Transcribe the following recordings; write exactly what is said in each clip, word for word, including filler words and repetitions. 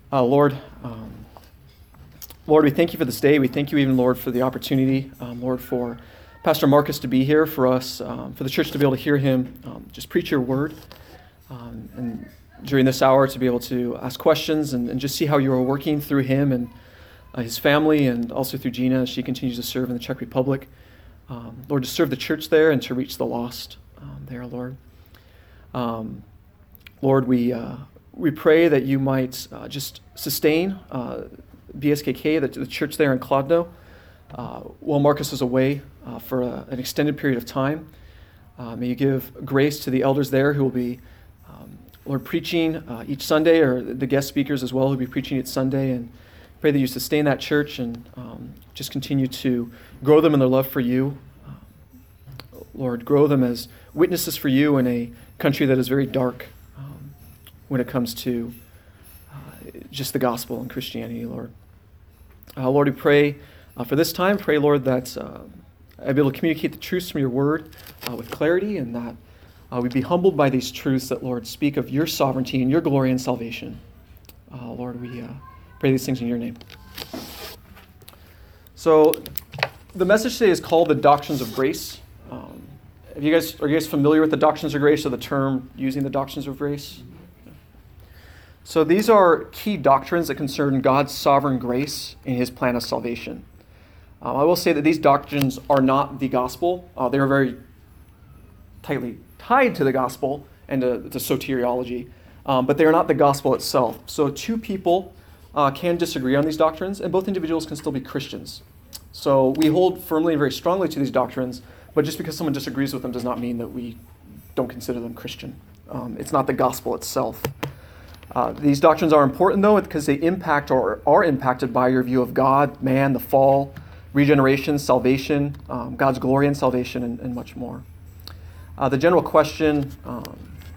Uh, Lord, um, Lord, we thank you for this day. We thank you even, Lord, for the opportunity, um, Lord, for Pastor Marcus to be here, for us, um, for the church to be able to hear him um, just preach your word, um, and during this hour to be able to ask questions and, and just see how you are working through him and uh, his family, and also through Gina as she continues to serve in the Czech Republic. Um, Lord, to serve the church there and to reach the lost um, there, Lord. Um, Lord, we uh, we pray that you might uh, just sustain uh, B S K K, the, the church there in Kladno, uh, while Marcus is away uh, for a, an extended period of time. Uh, may you give grace to the elders there who will be, um, Lord, preaching uh, each Sunday, or the guest speakers as well who will be preaching each Sunday, and pray that you sustain that church and um, just continue to grow them in their love for you. Uh, Lord, grow them as witnesses for you in a country that is very dark um, when it comes to uh, just the gospel and Christianity, Lord. Uh, Lord, we pray uh, for this time. Pray, Lord, that uh, I'd be able to communicate the truths from your word uh, with clarity, and that uh, we'd be humbled by these truths that, Lord, speak of your sovereignty and your glory and salvation. Uh, Lord, we uh, pray these things in your name. So the message today is called the Doctrines of Grace. Um, have you guys, are you guys familiar with the Doctrines of Grace, or the term using the Doctrines of Grace? So these are key doctrines that concern God's sovereign grace and his plan of salvation. Uh, I will say that these doctrines are not the gospel. Uh, they are very tightly tied to the gospel and to, to soteriology, um, but they are not the gospel itself. So two people uh, can disagree on these doctrines, and both individuals can still be Christians. So we hold firmly and very strongly to these doctrines, but just because someone disagrees with them does not mean that we don't consider them Christian. Um, it's not the gospel itself. Uh, these doctrines are important, though, because they impact or are impacted by your view of God, man, the fall, regeneration, salvation, um, God's glory and salvation, and, and much more. Uh, the general question, um,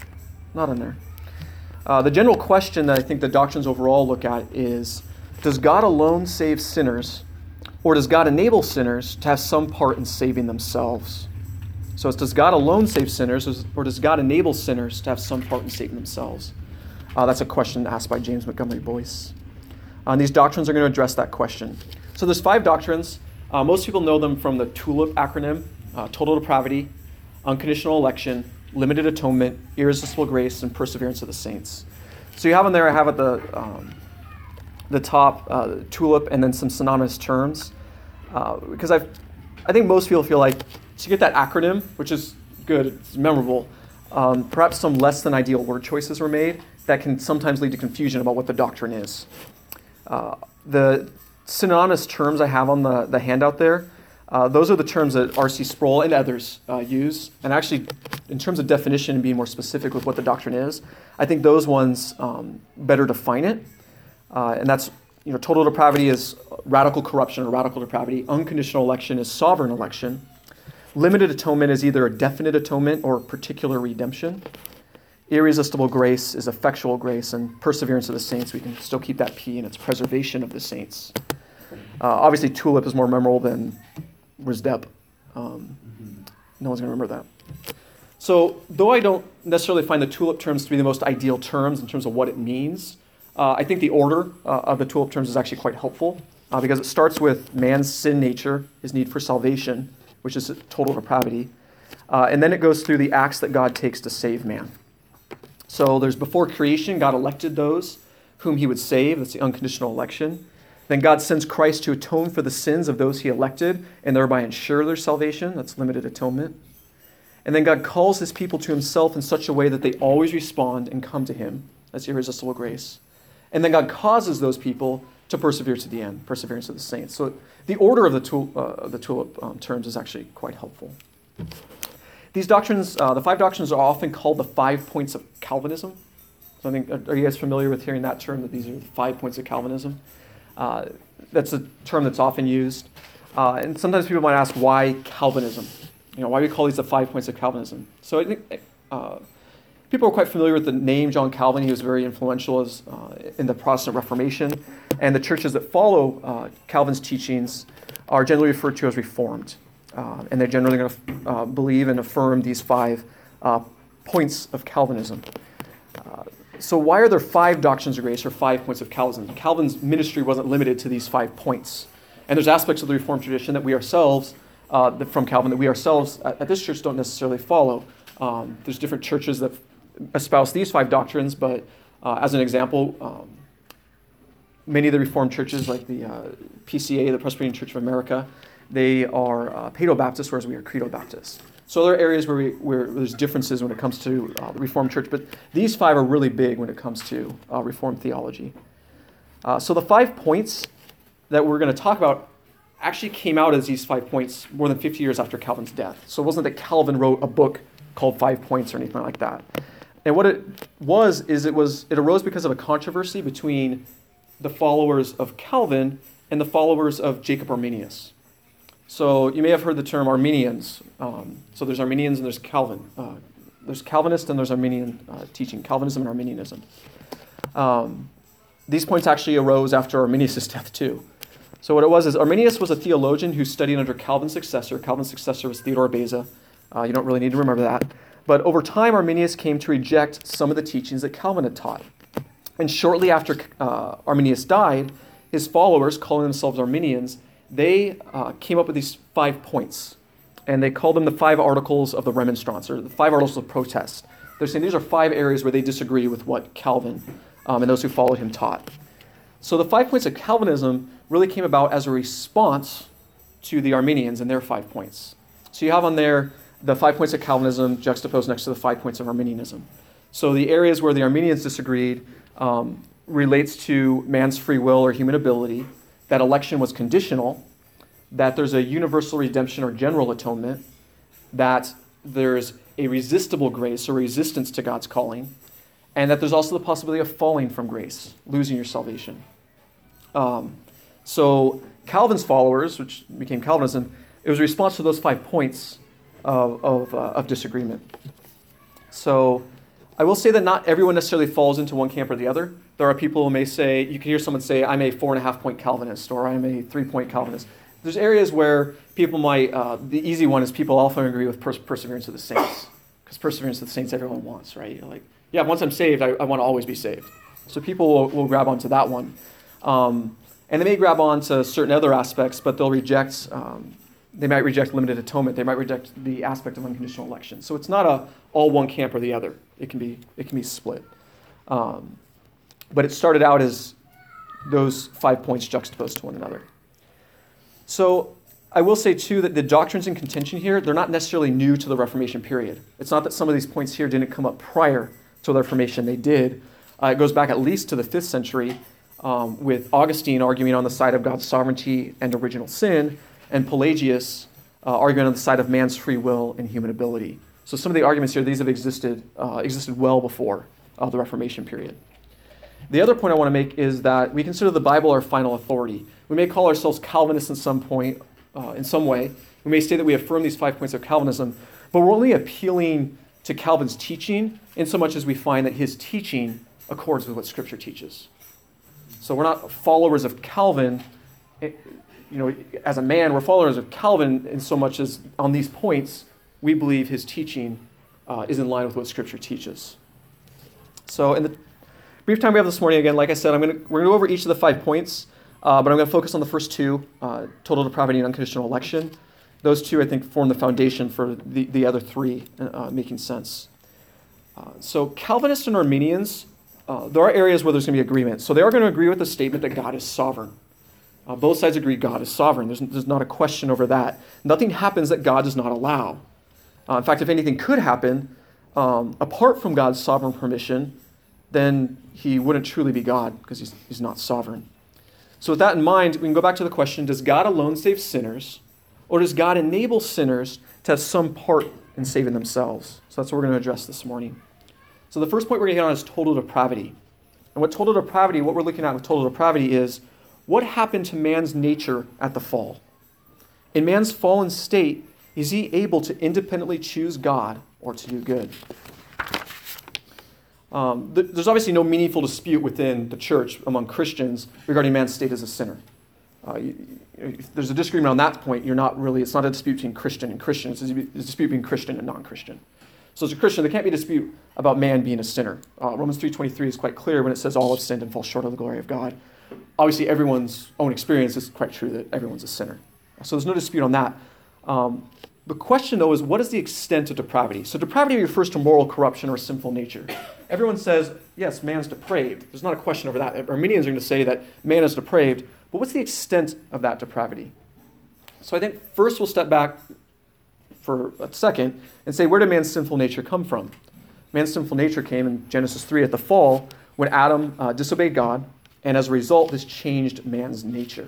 not in there. Uh, the general question that I think the doctrines overall look at is, does God alone save sinners, or does God enable sinners to have some part in saving themselves? So it's, does God alone save sinners, or does God enable sinners to have some part in saving themselves? Uh, that's a question asked by James Montgomery Boyce. Uh, and these doctrines are going to address that question. So there's five doctrines. Uh, most people know them from the TULIP acronym: uh, total depravity, unconditional election, limited atonement, irresistible grace, and perseverance of the saints. So you have in there, I have at the um, the top uh, TULIP, and then some synonymous terms. Uh, because I've, I think most people feel like to get that acronym, which is good, it's memorable, um, perhaps some less than ideal word choices were made that can sometimes lead to confusion about what the doctrine is. Uh, the synonymous terms I have on the, the handout there, uh, those are the terms that R C Sproul and others uh, use. And actually, in terms of definition and being more specific with what the doctrine is, I think those ones um, better define it. Uh, and that's, you know, total depravity is radical corruption or radical depravity. Unconditional election is sovereign election. Limited atonement is either a definite atonement or particular redemption. Irresistible grace is effectual grace, and perseverance of the saints, we can still keep that P, and it's preservation of the saints. Uh, obviously, TULIP is more memorable than RISDEP. Um, no one's going to remember that. So, though I don't necessarily find the TULIP terms to be the most ideal terms in terms of what it means, uh, I think the order uh, of the TULIP terms is actually quite helpful, uh, because it starts with man's sin nature, his need for salvation, which is total depravity, uh, and then it goes through the acts that God takes to save man. So there's before creation, God elected those whom he would save. That's the unconditional election. Then God sends Christ to atone for the sins of those he elected and thereby ensure their salvation. That's limited atonement. And then God calls his people to himself in such a way that they always respond and come to him. That's irresistible grace. And then God causes those people to persevere to the end, perseverance of the saints. So the order of the, tul- uh, the TULIP um, terms is actually quite helpful. These doctrines, uh, the five doctrines, are often called the five points of Calvinism. So I think, are you guys familiar with hearing that term, that these are the five points of Calvinism? Uh, that's a term that's often used. Uh, and sometimes people might ask, why Calvinism? You know, why do we call these the five points of Calvinism? So I think uh, people are quite familiar with the name John Calvin. He was very influential as, uh, in the Protestant Reformation. And the churches that follow uh, Calvin's teachings are generally referred to as Reformed. Uh, and they're generally going to uh, believe and affirm these five uh, points of Calvinism. Uh, so why are there five doctrines of grace or five points of Calvinism? Calvin's ministry wasn't limited to these five points. And there's aspects of the Reformed tradition that we ourselves, uh, that from Calvin, that we ourselves at, at this church don't necessarily follow. Um, there's different churches that espouse these five doctrines, but uh, as an example, um, many of the Reformed churches, like the uh, P C A, the Presbyterian Church of America, they are uh, Paedo-Baptist, whereas we are Credo-Baptist. So there are areas where, we, where there's differences when it comes to uh, the Reformed Church, but these five are really big when it comes to uh, Reformed theology. Uh, so the five points that we're going to talk about actually came out as these five points more than fifty years after Calvin's death. So it wasn't that Calvin wrote a book called Five Points or anything like that. And what it was is it was it arose because of a controversy between the followers of Calvin and the followers of Jacob Arminius. So you may have heard the term Arminians. Um, so there's Arminians and there's Calvin. Uh, there's Calvinist and there's Arminian uh, teaching, Calvinism and Arminianism. Um, these points actually arose after Arminius' death too. So what it was is Arminius was a theologian who studied under Calvin's successor. Calvin's successor was Theodore Beza. Uh, you don't really need to remember that. But over time, Arminius came to reject some of the teachings that Calvin had taught. And shortly after uh, Arminius died, his followers, calling themselves Arminians, they uh, came up with these five points. And they called them the five articles of the Remonstrance, or the five articles of protest. They're saying these are five areas where they disagree with what Calvin um, and those who followed him taught. So the five points of Calvinism really came about as a response to the Arminians and their five points. So you have on there the five points of Calvinism juxtaposed next to the five points of Arminianism. So the areas where the Arminians disagreed um, relates to man's free will or human ability, that election was conditional, that there's a universal redemption or general atonement, that there's a resistible grace or resistance to God's calling, and that there's also the possibility of falling from grace, losing your salvation. Um, so Calvin's followers, which became Calvinism, it was a response to those five points of, of, uh, of disagreement. So I will say that not everyone necessarily falls into one camp or the other. There are people who may say, you can hear someone say, I'm a four and a half point Calvinist, or I'm a three point Calvinist. There's areas where people might, uh, the easy one is people often agree with pers- perseverance of the saints. Because perseverance of the saints everyone wants, right? You're like, yeah, once I'm saved, I, I want to always be saved. So people will, will grab onto that one. Um, and they may grab onto certain other aspects, but they'll reject, um, they might reject limited atonement. They might reject the aspect of unconditional election. So it's not a all one camp or the other. It can be, it can be split. Um, but it started out as those five points juxtaposed to one another. So I will say, too, that the doctrines in contention here, they're not necessarily new to the Reformation period. It's not that some of these points here didn't come up prior to the Reformation. They did. Uh, it goes back at least to the fifth century um, with Augustine arguing on the side of God's sovereignty and original sin, and Pelagius uh, arguing on the side of man's free will and human ability. So some of the arguments here, these have existed, uh, existed well before uh, the Reformation period. The other point I want to make is that we consider the Bible our final authority. We may call ourselves Calvinists in some point, uh, in some way. We may say that we affirm these five points of Calvinism, but we're only appealing to Calvin's teaching in so much as we find that his teaching accords with what Scripture teaches. So we're not followers of Calvin, you know, as a man. We're followers of Calvin in so much as on these points we believe his teaching uh, is in line with what Scripture teaches. So in the brief time we have this morning, again, like I said, I'm going to we're going to go over each of the five points, uh, but I'm going to focus on the first two, uh, total depravity and unconditional election. Those two, I think, form the foundation for the, the other three uh, making sense. Uh, so Calvinists and Arminians, uh, there are areas where there's going to be agreement. So they are going to agree with the statement that God is sovereign. Uh, both sides agree God is sovereign. There's, there's not a question over that. Nothing happens that God does not allow. Uh, in fact, if anything could happen, um, apart from God's sovereign permission, then he wouldn't truly be God because he's, he's not sovereign. So with that in mind, we can go back to the question, does God alone save sinners, or does God enable sinners to have some part in saving themselves? So that's what we're going to address this morning. So the first point we're going to hit on is total depravity. And what total depravity, what we're looking at with total depravity is, what happened to man's nature at the fall? In man's fallen state, is he able to independently choose God or to do good? Um, th- there's obviously no meaningful dispute within the church among Christians regarding man's state as a sinner. Uh, you, if there's a disagreement on that point, you're not really, it's not a dispute between Christian and Christian, it's a dispute between Christian and non-Christian. So as a Christian, there can't be a dispute about man being a sinner. Uh, Romans three twenty-three is quite clear when it says all have sinned and fall short of the glory of God. Obviously, everyone's own experience is quite true that everyone's a sinner. So there's no dispute on that. Um, the question, though, is what is the extent of depravity? So depravity refers to moral corruption or sinful nature. Everyone says, yes, man's depraved. There's not a question over that. Arminians are going to say that man is depraved. But what's the extent of that depravity? So I think first we'll step back for a second and say, where did man's sinful nature come from? Man's sinful nature came in Genesis three at the fall when Adam uh, disobeyed God, and as a result, this changed man's nature.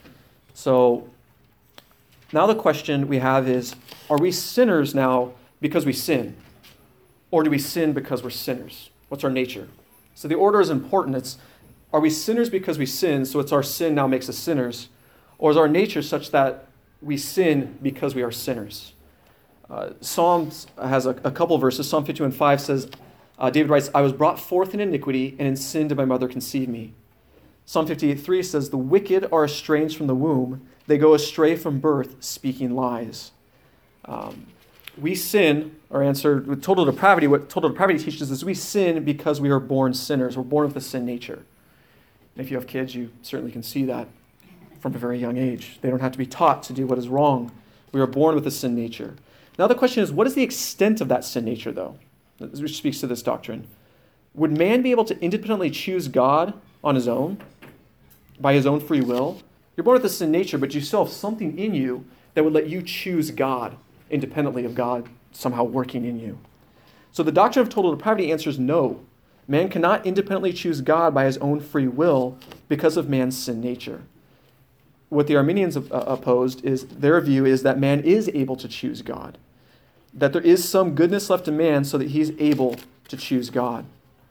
So now the question we have is, are we sinners now because we sin? Or do we sin because we're sinners? What's our nature? So the order is important. It's, are we sinners because we sin, so it's our sin now makes us sinners? Or is our nature such that we sin because we are sinners? Uh, Psalms has a, a couple verses. Psalm fifty-one five says, uh, David writes, I was brought forth in iniquity, and in sin did my mother conceive me. Psalm fifty-eight three says, the wicked are estranged from the womb. They go astray from birth, speaking lies. Um, we sin, our answer with total depravity, what total depravity teaches is we sin because we are born sinners. We're born with a sin nature. And if you have kids, you certainly can see that from a very young age. They don't have to be taught to do what is wrong. We are born with a sin nature. Now the question is, what is the extent of that sin nature, though? Which speaks to this doctrine. Would man be able to independently choose God on his own, by his own free will? You're born with a sin nature, but you still have something in you that would let you choose God independently of God somehow working in you. So the doctrine of total depravity answers no. Man cannot independently choose God by his own free will because of man's sin nature. What the Arminians uh, opposed is their view is that man is able to choose God, that there is some goodness left in man so that he's able to choose God.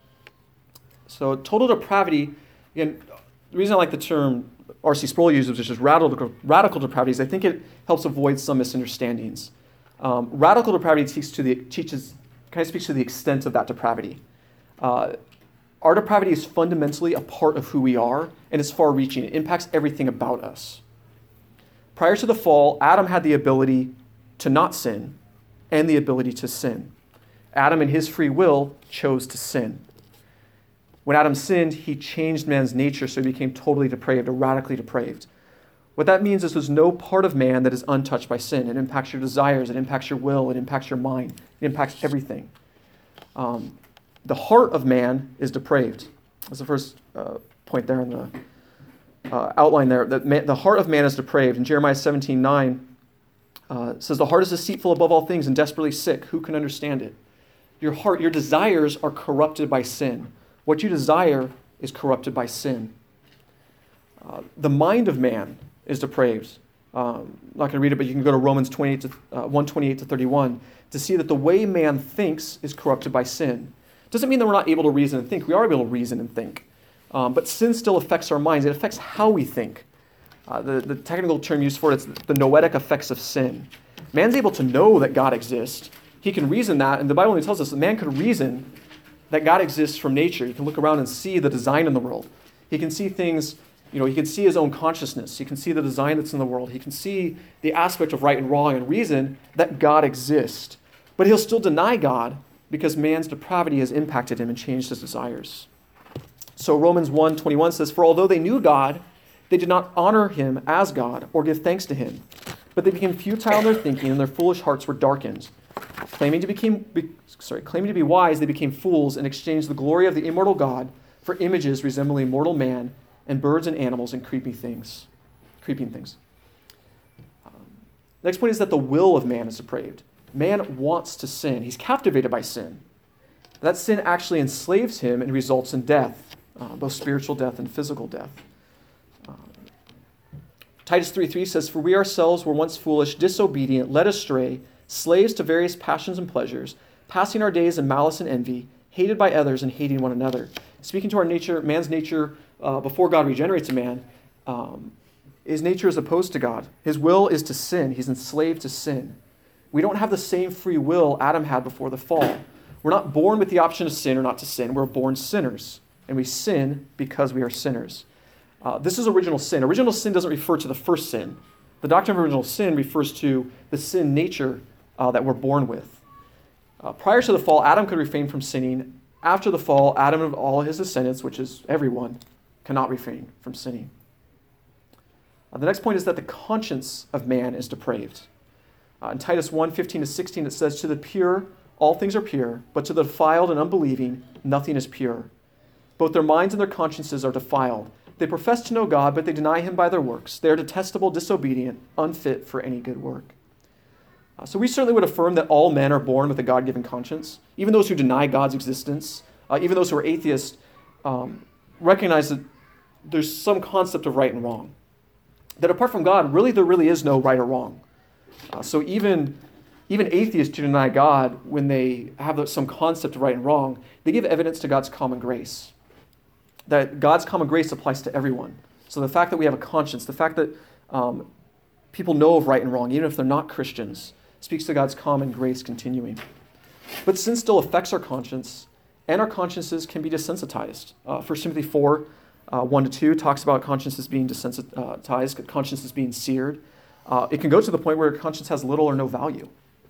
So total depravity, again, the reason I like the term R C Sproul uses, which is radical, radical depravity, is I think it helps avoid some misunderstandings. Um, radical depravity teaches, to the, teaches, kind of speaks to the extent of that depravity. Uh, our depravity is fundamentally a part of who we are, and it's far-reaching. It impacts everything about us. Prior to the fall, Adam had the ability to not sin and the ability to sin. Adam, in his free will, chose to sin. When Adam sinned, he changed man's nature, so he became totally depraved or radically depraved. What that means is there's no part of man that is untouched by sin. It impacts your desires, it impacts your will, it impacts your mind, it impacts everything. Um, the heart of man is depraved. That's the first uh, point there in the uh, outline there. That man, the heart of man is depraved. In Jeremiah seventeen nine, uh, it says, the heart is deceitful above all things and desperately sick. Who can understand it? Your heart, your desires are corrupted by sin. What you desire is corrupted by sin. Uh, the mind of man is depraved. Um, I'm not going to read it, but you can go to Romans twenty-eight to, uh, one twenty-eight to thirty-one to see that the way man thinks is corrupted by sin. Doesn't mean that we're not able to reason and think. We are able to reason and think. Um, but sin still affects our minds. It affects how we think. Uh, the, the technical term used for it is the noetic effects of sin. Man's able to know that God exists. He can reason that, and the Bible only tells us that man could reason that God exists from nature. He can look around and see the design in the world. He can see things, you know, he can see his own consciousness. He can see the design that's in the world. He can see the aspect of right and wrong and reason that God exists. But he'll still deny God because man's depravity has impacted him and changed his desires. So Romans one twenty-one says, for although they knew God, they did not honor him as God or give thanks to him. But they became futile in their thinking, and their foolish hearts were darkened. Claiming to, became, be, sorry, claiming to be wise, they became fools and exchanged the glory of the immortal God for images resembling mortal man and birds and animals and creepy things, creeping things. Um, next point is that the will of man is depraved. Man wants to sin. He's captivated by sin. That sin actually enslaves him and results in death, uh, both spiritual death and physical death. Um, Titus three three says, for we ourselves were once foolish, disobedient, led astray, slaves to various passions and pleasures, passing our days in malice and envy, hated by others and hating one another. Speaking to our nature, man's nature, uh, before God regenerates a man, um, his nature is opposed to God. His will is to sin. He's enslaved to sin. We don't have the same free will Adam had before the fall. We're not born with the option to sin or not to sin. We're born sinners, and we sin because we are sinners. Uh, this is original sin. Original sin doesn't refer to the first sin. The doctrine of original sin refers to the sin nature uh, that we're born with. Uh, prior to the fall, Adam could refrain from sinning. After the fall, Adam and all his descendants, which is everyone, cannot refrain from sinning. Uh, the next point is that the conscience of man is depraved. Uh, in Titus one, fifteen to sixteen, it says, "To the pure, all things are pure, but to the defiled and unbelieving, nothing is pure. Both their minds and their consciences are defiled. They profess to know God, but they deny him by their works. They are detestable, disobedient, unfit for any good work." Uh, so we certainly would affirm that all men are born with a God-given conscience. Even those who deny God's existence, uh, even those who are atheists, um, recognize that there's some concept of right and wrong. That apart from God, really there really is no right or wrong. Uh, so even, even atheists who deny God, when they have some concept of right and wrong, they give evidence to God's common grace. That God's common grace applies to everyone. So the fact that we have a conscience, the fact that um, people know of right and wrong, even if they're not Christians, speaks to God's common grace continuing. But sin still affects our conscience, and our consciences can be desensitized. Uh, First Timothy four, uh, one to two talks about consciences being desensitized, consciences being seared. Uh, it can go to the point where a conscience has little or no value.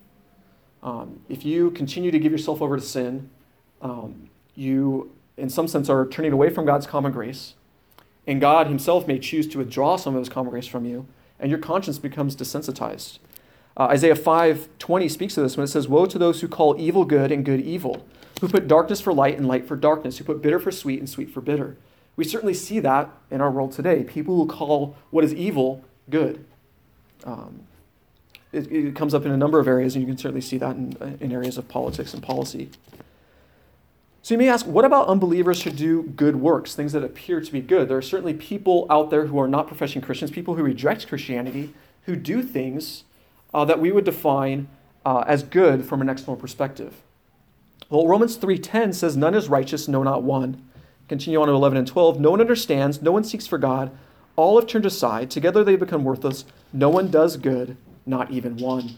Um, if you continue to give yourself over to sin, um, you, in some sense, are turning away from God's common grace, and God himself may choose to withdraw some of his common grace from you, and your conscience becomes desensitized. Uh, Isaiah five twenty speaks to this when it says, "Woe to those who call evil good and good evil, who put darkness for light and light for darkness, who put bitter for sweet and sweet for bitter." We certainly see that in our world today. People who call what is evil good. Um, it, it comes up in a number of areas, and you can certainly see that in, in areas of politics and policy. So you may ask, what about unbelievers who do good works, things that appear to be good? There are certainly people out there who are not professing Christians, people who reject Christianity, who do things uh, that we would define uh, as good from an external perspective. Well, Romans three ten says, "None is righteous, no, not one." Continue on to eleven and twelve. "No one understands, no one seeks for God. All have turned aside. Together they become worthless. No one does good, not even one."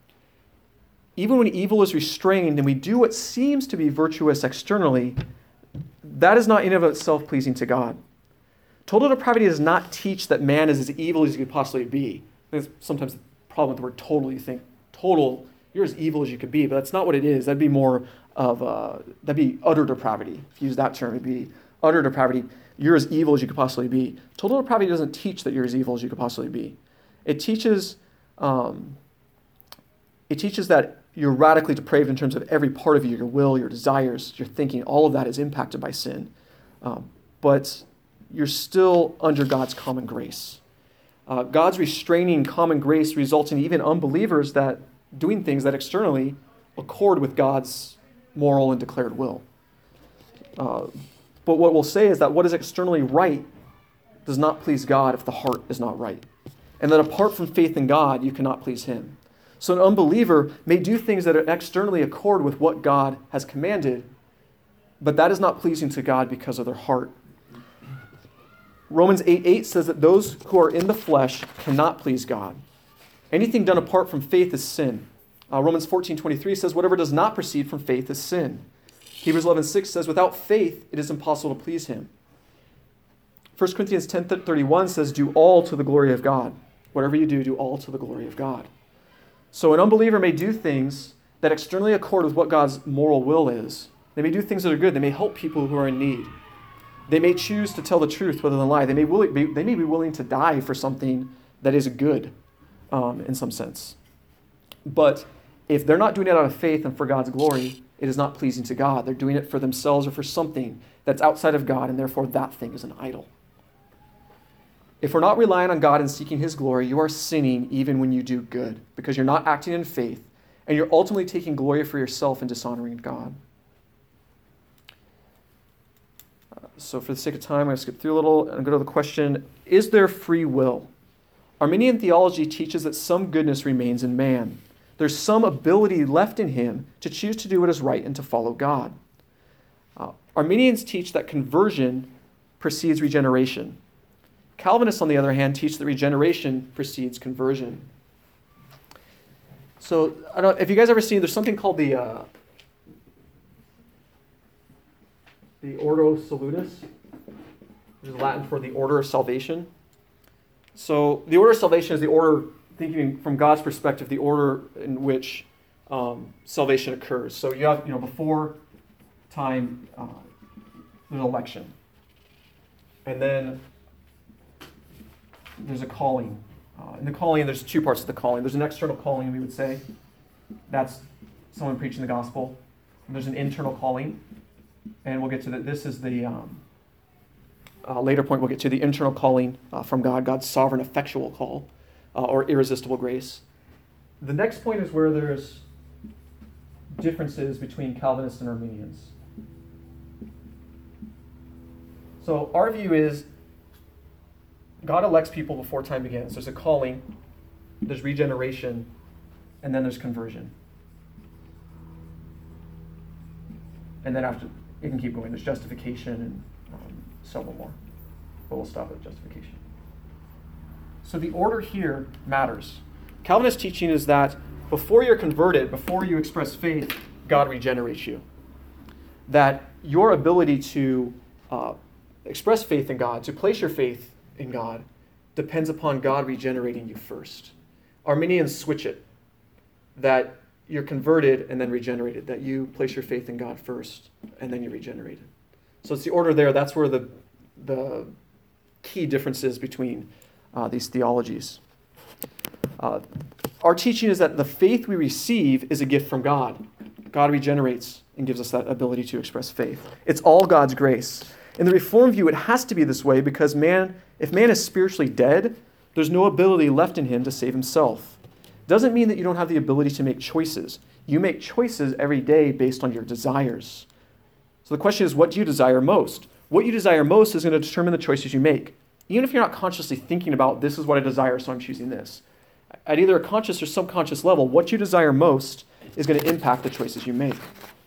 Even when evil is restrained and we do what seems to be virtuous externally, that is not in and of itself pleasing to God. Total depravity does not teach that man is as evil as he could possibly be. There's sometimes the problem with the word total. You think, total, you're as evil as you could be, but that's not what it is. That'd be more of, uh, that'd be utter depravity. If you use that term, it'd be utter depravity. You're as evil as you could possibly be. Total depravity doesn't teach that you're as evil as you could possibly be. It teaches, um, it teaches that you're radically depraved in terms of every part of you, your will, your desires, your thinking. All of that is impacted by sin. Um, but you're still under God's common grace. Uh, God's restraining common grace results in even unbelievers that doing things that externally accord with God's moral and declared will. Uh, but what we'll say is that what is externally right does not please God if the heart is not right. And that apart from faith in God, you cannot please him. So an unbeliever may do things that externally accord with what God has commanded, but that is not pleasing to God because of their heart. Romans eight eight says that those who are in the flesh cannot please God. Anything done apart from faith is sin. Uh, Romans fourteen twenty-three says, "Whatever does not proceed from faith is sin." Hebrews eleven six says, "Without faith, it is impossible to please him." First Corinthians ten thirty-one says, "Do all to the glory of God." Whatever you do, do all to the glory of God. So an unbeliever may do things that externally accord with what God's moral will is. They may do things that are good. They may help people who are in need. They may choose to tell the truth rather than lie. They may, will, be, they may be willing to die for something that is good um, in some sense. But if they're not doing it out of faith and for God's glory, it is not pleasing to God. They're doing it for themselves or for something that's outside of God, and therefore that thing is an idol. If we're not relying on God and seeking his glory, you are sinning even when you do good, because you're not acting in faith, and you're ultimately taking glory for yourself and dishonoring God. Uh, so for the sake of time, I'm going to skip through a little and go to the question, is there free will? Arminian theology teaches that some goodness remains in man. There's some ability left in him to choose to do what is right and to follow God. Uh, Arminians teach that conversion precedes regeneration. Calvinists, on the other hand, teach that regeneration precedes conversion. So, I don't know if you guys ever seen, there's something called the uh, the Ordo Salutis, which is Latin for the order of salvation. So, the order of salvation is the order, thinking from God's perspective, the order in which um, salvation occurs. So you have, you know, before time, uh, there's an election. And then there's a calling. Uh, in the calling, there's two parts of the calling. There's an external calling, we would say. That's someone preaching the gospel. And there's an internal calling. And we'll get to that. This is the um, uh, later point we'll get to, the internal calling uh, from God, God's sovereign effectual call, uh, or irresistible grace. The next point is where there's differences between Calvinists and Arminians. So our view is God elects people before time begins. There's a calling, there's regeneration, and then there's conversion. And then after, it can keep going. There's justification and um, several more. But we'll stop at justification. So the order here matters. Calvinist teaching is that before you're converted, before you express faith, God regenerates you. That your ability to uh, express faith in God, to place your faith in God, depends upon God regenerating you first. Arminians switch it. That you're converted and then regenerated. That you place your faith in God first and then you're regenerated. So it's the order there. That's where the, the key difference is between uh, these theologies. Uh, our teaching is that the faith we receive is a gift from God. God regenerates and gives us that ability to express faith. It's all God's grace. In the Reformed view, it has to be this way because man, if man is spiritually dead, there's no ability left in him to save himself. Doesn't mean that you don't have the ability to make choices. You make choices every day based on your desires. So the question is, what do you desire most? What you desire most is going to determine the choices you make. Even if you're not consciously thinking about, this is what I desire, so I'm choosing this. At either a conscious or subconscious level, what you desire most is going to impact the choices you make.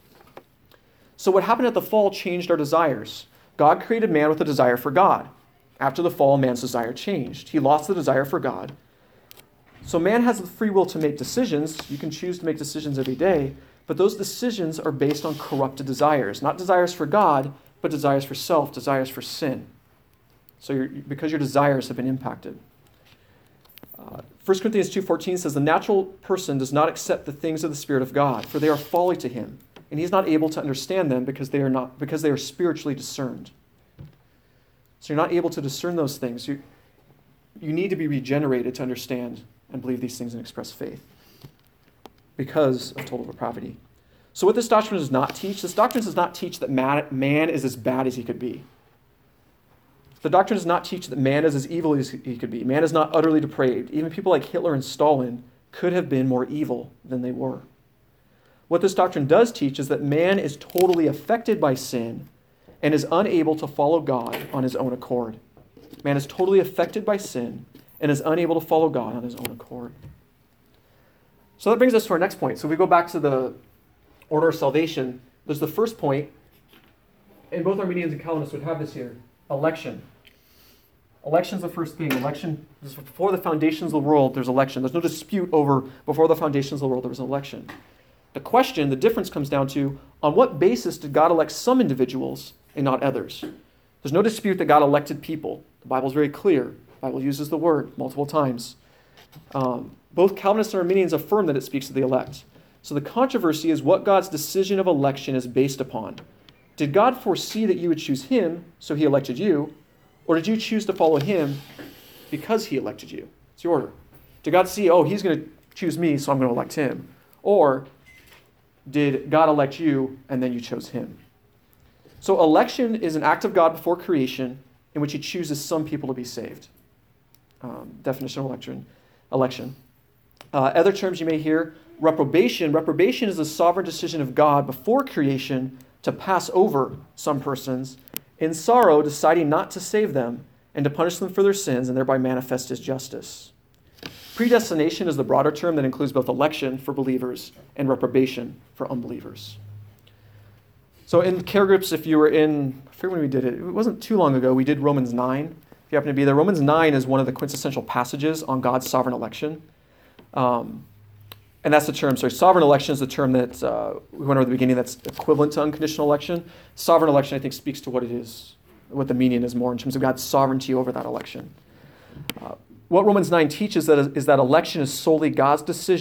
So what happened at the fall changed our desires. God created man with a desire for God. After the fall, man's desire changed. He lost the desire for God. So man has the free will to make decisions. You can choose to make decisions every day, but those decisions are based on corrupted desires. Not desires for God, but desires for self, desires for sin. So you're, because your desires have been impacted. Uh, First Corinthians two fourteen says, the natural person does not accept the things of the Spirit of God, for they are folly to him, and he is not able to understand them because they are not because they are spiritually discerned. So you're not able to discern those things. You, you need to be regenerated to understand and believe these things and express faith because of total depravity. So what this doctrine does not teach, this doctrine does not teach that man, man is as bad as he could be. The doctrine does not teach that man is as evil as he could be. Man is not utterly depraved. Even people like Hitler and Stalin could have been more evil than they were. What this doctrine does teach is that man is totally affected by sin and is unable to follow God on his own accord. Man is totally affected by sin and is unable to follow God on his own accord. So that brings us to our next point. So if we go back to the order of salvation, there's the first point, and both Arminians and Calvinists would have this here, election. Election's the first thing. Election, before the foundations of the world, there's election. There's no dispute over before the foundations of the world, there was an election. The question, the difference comes down to, on what basis did God elect some individuals and not others? There's no dispute that God elected people. The Bible's very clear. The Bible uses the word multiple times. Um, both Calvinists and Arminians affirm that it speaks of the elect. So the controversy is what God's decision of election is based upon. Did God foresee that you would choose him, so he elected you? Or did you choose to follow him because he elected you? It's the order. Did God see, oh, he's going to choose me, so I'm going to elect him? Or did God elect you, and then you chose him? So election is an act of God before creation in which he chooses some people to be saved. Um, definition of election. election. Uh, other terms you may hear, reprobation. Reprobation is a sovereign decision of God before creation to pass over some persons, in sorrow deciding not to save them and to punish them for their sins and thereby manifest his justice. Predestination is the broader term that includes both election for believers and reprobation for unbelievers. So in care groups, if you were in, I forget when we did it, it wasn't too long ago, we did Romans nine. If you happen to be there, Romans nine is one of the quintessential passages on God's sovereign election. Um, And that's the term, sorry, sovereign election is the term that uh, we went over at the beginning that's equivalent to unconditional election. Sovereign election, I think, speaks to what it is, what the meaning is more in terms of God's sovereignty over that election. Uh, what Romans nine teaches that is, is that election is solely God's decision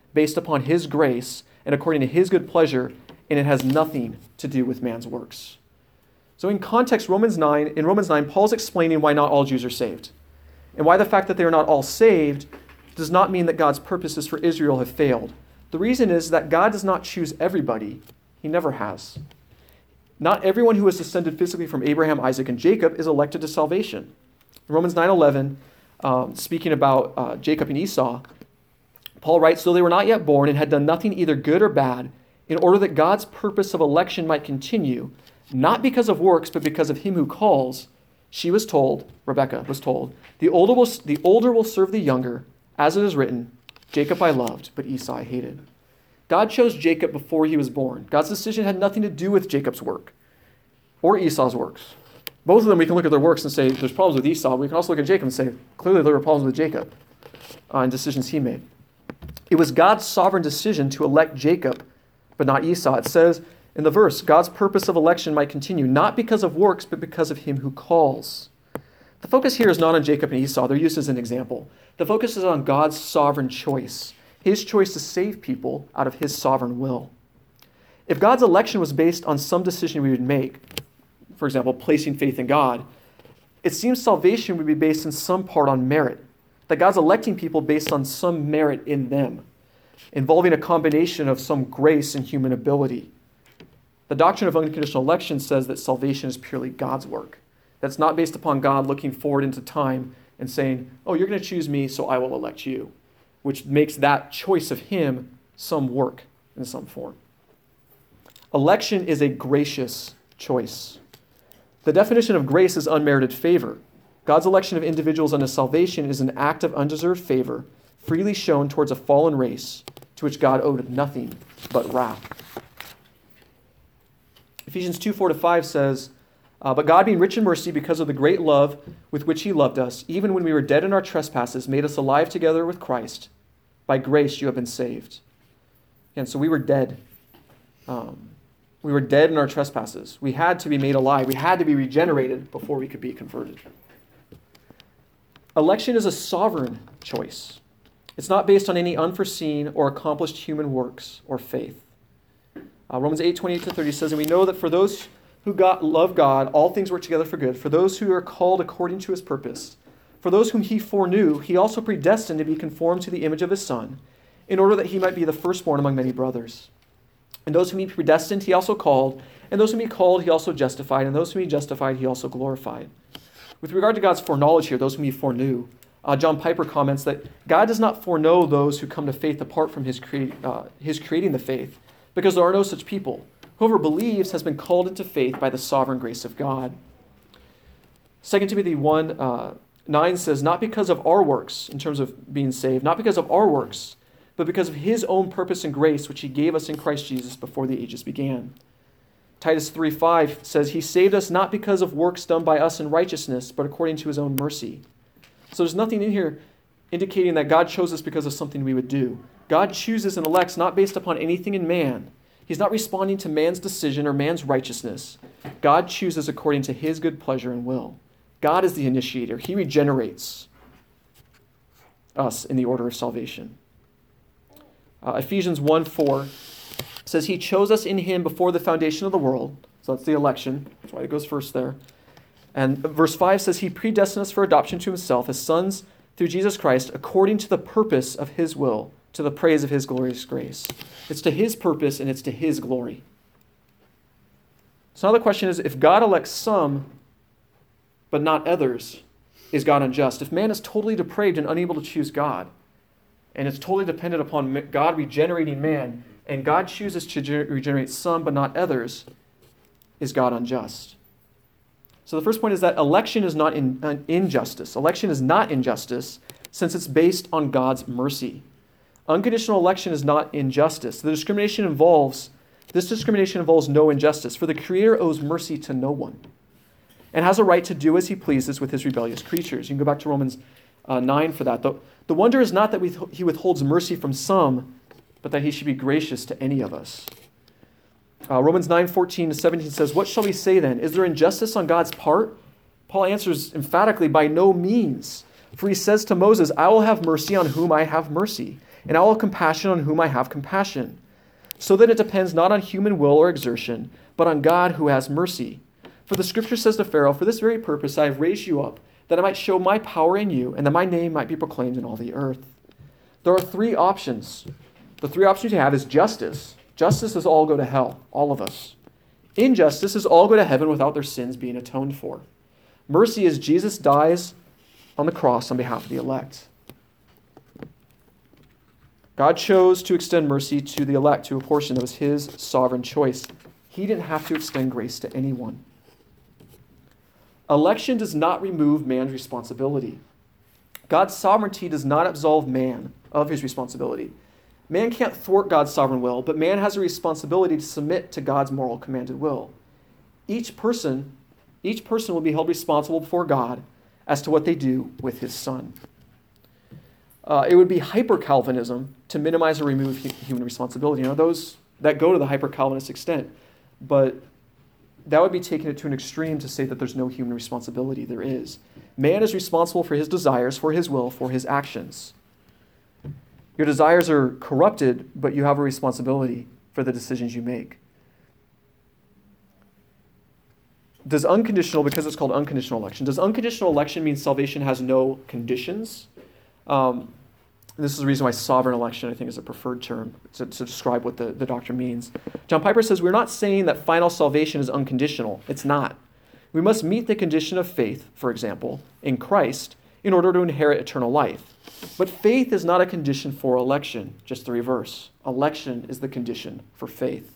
based upon his grace and according to his good pleasure, and it has nothing to do with man's works. So in context, Romans nine, in Romans nine, Paul's explaining why not all Jews are saved, and why the fact that they are not all saved does not mean that God's purposes for Israel have failed. The reason is that God does not choose everybody. He never has. Not everyone who was descended physically from Abraham, Isaac, and Jacob is elected to salvation. In Romans nine eleven, um, speaking about uh, Jacob and Esau, Paul writes, though they were not yet born and had done nothing either good or bad, in order that God's purpose of election might continue, not because of works, but because of him who calls, she was told, Rebekah was told, the older will, the older will serve the younger, as it is written, Jacob I loved, but Esau I hated. God chose Jacob before he was born. God's decision had nothing to do with Jacob's work or Esau's works. Both of them, we can look at their works and say there's problems with Esau. We can also look at Jacob and say clearly there were problems with Jacob uh, and decisions he made. It was God's sovereign decision to elect Jacob, but not Esau. It says in the verse, God's purpose of election might continue, not because of works, but because of him who calls. The focus here is not on Jacob and Esau. They're used as an example. The focus is on God's sovereign choice, his choice to save people out of his sovereign will. If God's election was based on some decision we would make, for example, placing faith in God, it seems salvation would be based in some part on merit, that God's electing people based on some merit in them, involving a combination of some grace and human ability. The doctrine of unconditional election says that salvation is purely God's work. That's not based upon God looking forward into time and saying, oh, you're going to choose me, so I will elect you, which makes that choice of him some work in some form. Election is a gracious choice. The definition of grace is unmerited favor. God's election of individuals unto salvation is an act of undeserved favor, freely shown towards a fallen race to which God owed nothing but wrath. Ephesians two, four to five says, uh, but God being rich in mercy because of the great love with which he loved us, even when we were dead in our trespasses, made us alive together with Christ. By grace you have been saved. And so we were dead. Um, we were dead in our trespasses. We had to be made alive. We had to be regenerated before we could be converted. Election is a sovereign choice. It's not based on any unforeseen or accomplished human works or faith. Uh, Romans eight, twenty-eight to thirty says, and we know that for those who got, love God, all things work together for good, for those who are called according to his purpose. For those whom he foreknew, he also predestined to be conformed to the image of his Son, in order that he might be the firstborn among many brothers. And those whom he predestined, he also called, and those whom he called, he also justified, and those whom he justified, he also glorified. With regard to God's foreknowledge here, those whom he foreknew, uh, John Piper comments that God does not foreknow those who come to faith apart from his, crea- uh, his creating the faith, because there are no such people. Whoever believes has been called into faith by the sovereign grace of God. Second Timothy one, uh, nine says, not because of our works, in terms of being saved, not because of our works, but because of his own purpose and grace, which he gave us in Christ Jesus before the ages began. Titus three, five says, he saved us not because of works done by us in righteousness, but according to his own mercy. So there's nothing in here indicating that God chose us because of something we would do. God chooses and elects not based upon anything in man. He's not responding to man's decision or man's righteousness. God chooses according to his good pleasure and will. God is the initiator. He regenerates us in the order of salvation. Uh, Ephesians one, four says he chose us in him before the foundation of the world. So that's the election. That's why it goes first there. And verse five says he predestined us for adoption to himself as sons through Jesus Christ according to the purpose of his will, to the praise of his glorious grace. It's to his purpose and it's to his glory. So now the question is, if God elects some, but not others, is God unjust? If man is totally depraved and unable to choose God, and it's totally dependent upon God regenerating man, and God chooses to regenerate some, but not others, is God unjust? So the first point is that election is not in, uh, injustice. Election is not injustice, since it's based on God's mercy. Unconditional election is not injustice. The discrimination involves, this discrimination involves no injustice, for the Creator owes mercy to no one and has a right to do as he pleases with his rebellious creatures. You can go back to Romans uh, nine for that. The, the wonder is not that we, he withholds mercy from some, but that he should be gracious to any of us. Uh, Romans nine, fourteen to seventeen says, what shall we say then? Is there injustice on God's part? Paul answers emphatically, by no means. For he says to Moses, I will have mercy on whom I have mercy, and I will have compassion on whom I have compassion. So that it depends not on human will or exertion, but on God who has mercy. For the scripture says to Pharaoh, for this very purpose I have raised you up, that I might show my power in you, and that my name might be proclaimed in all the earth. There are three options. The three options you have is justice. Justice is all go to hell, all of us. Injustice is all go to heaven without their sins being atoned for. Mercy is Jesus dies on the cross on behalf of the elect. God chose to extend mercy to the elect, to a portion that was his sovereign choice. He didn't have to extend grace to anyone. Election does not remove man's responsibility. God's sovereignty does not absolve man of his responsibility. Man can't thwart God's sovereign will, but man has a responsibility to submit to God's moral commanded will. Each person, each person will be held responsible before God as to what they do with his son. Uh, it would be hyper-Calvinism to minimize or remove human responsibility. You know, those that go to the hyper-Calvinist extent, but that would be taking it to an extreme to say that there's no human responsibility. There is. Man is responsible for his desires, for his will, for his actions. Your desires are corrupted, but you have a responsibility for the decisions you make. Does unconditional, because it's called unconditional election, does unconditional election mean salvation has no conditions? Um, this is the reason why sovereign election, I think, is a preferred term to, to describe what the, the doctrine means. John Piper says, we're not saying that final salvation is unconditional. It's not. We must meet the condition of faith, for example, in Christ, in order to inherit eternal life. But faith is not a condition for election, just the reverse. Election is the condition for faith.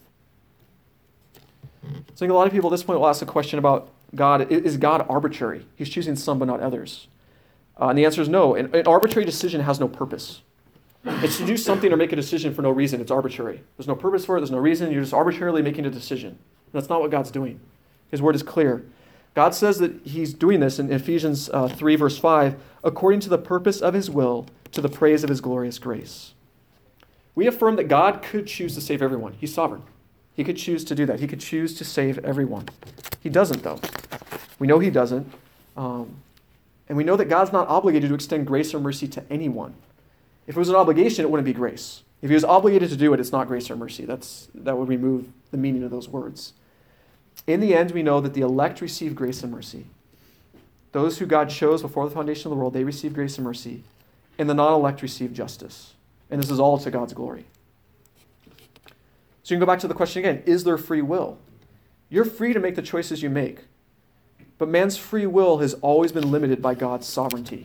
So I think a lot of people at this point will ask the question about God. Is God arbitrary? He's choosing some but not others. Uh, and the answer is no. An, an arbitrary decision has no purpose. It's to do something or make a decision for no reason. It's arbitrary. There's no purpose for it. There's no reason. You're just arbitrarily making a decision. And that's not what God's doing. His word is clear. God says that he's doing this in Ephesians uh, three, verse five, according to the purpose of his will, to the praise of his glorious grace. We affirm that God could choose to save everyone. He's sovereign. He could choose to do that. He could choose to save everyone. He doesn't, though. We know he doesn't. Um, and we know that God's not obligated to extend grace or mercy to anyone. If it was an obligation, it wouldn't be grace. If he was obligated to do it, it's not grace or mercy. That's, that would remove the meaning of those words. In the end, we know that the elect receive grace and mercy. Those who God chose before the foundation of the world, they receive grace and mercy. And the non-elect receive justice. And this is all to God's glory. So you can go back to the question again, is there free will? You're free to make the choices you make. But man's free will has always been limited by God's sovereignty.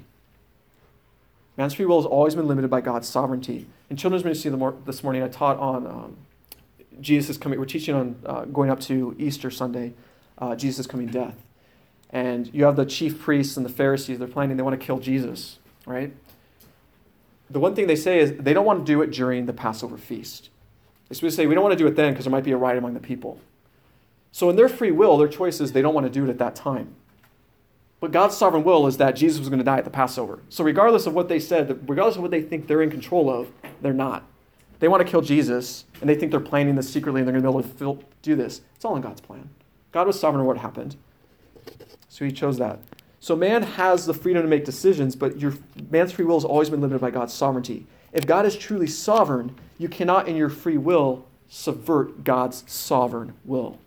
Man's free will has always been limited by God's sovereignty. In children's ministry this morning, I taught on um, Jesus is coming. We're teaching on uh, going up to Easter Sunday, uh, Jesus coming death. And you have the chief priests and the Pharisees, they're planning, they want to kill Jesus, right? The one thing they say is they don't want to do it during the Passover feast. They say, we don't want to do it then because there might be a riot among the people. So in their free will, their choice is they don't want to do it at that time. But God's sovereign will is that Jesus was going to die at the Passover. So regardless of what they said, regardless of what they think they're in control of, they're not. They want to kill Jesus, and they think they're planning this secretly, and they're going to be able to do this. It's all in God's plan. God was sovereign of what happened. So he chose that. So man has the freedom to make decisions, but your man's free will has always been limited by God's sovereignty. If God is truly sovereign, you cannot in your free will subvert God's sovereign will.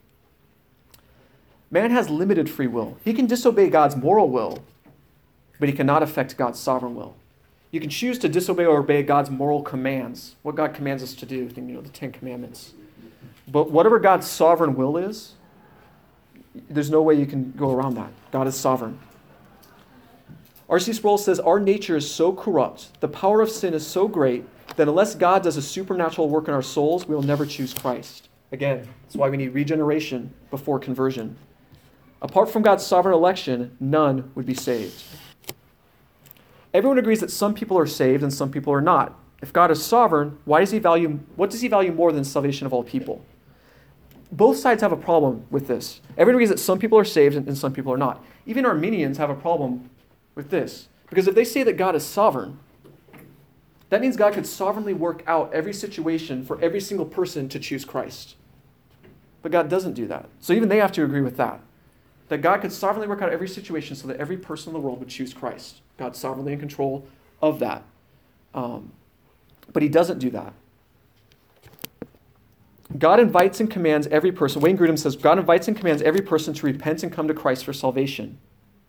Man has limited free will. He can disobey God's moral will, but he cannot affect God's sovereign will. You can choose to disobey or obey God's moral commands, what God commands us to do, you know, the Ten Commandments. But whatever God's sovereign will is, there's no way you can go around that. God is sovereign. R C Sproul says, our nature is so corrupt, the power of sin is so great, that unless God does a supernatural work in our souls, we will never choose Christ. Again, that's why we need regeneration before conversion. Apart from God's sovereign election, none would be saved. Everyone agrees that some people are saved and some people are not. If God is sovereign, why does he value, what does he value more than salvation of all people? Both sides have a problem with this. Everyone agrees that some people are saved and some people are not. Even Arminians have a problem with this. Because if they say that God is sovereign, that means God could sovereignly work out every situation for every single person to choose Christ. But God doesn't do that. So even they have to agree with that. That God could sovereignly work out every situation so that every person in the world would choose Christ. God's sovereignly in control of that. Um, But he doesn't do that. God invites and commands every person. Wayne Grudem says, God invites and commands every person to repent and come to Christ for salvation.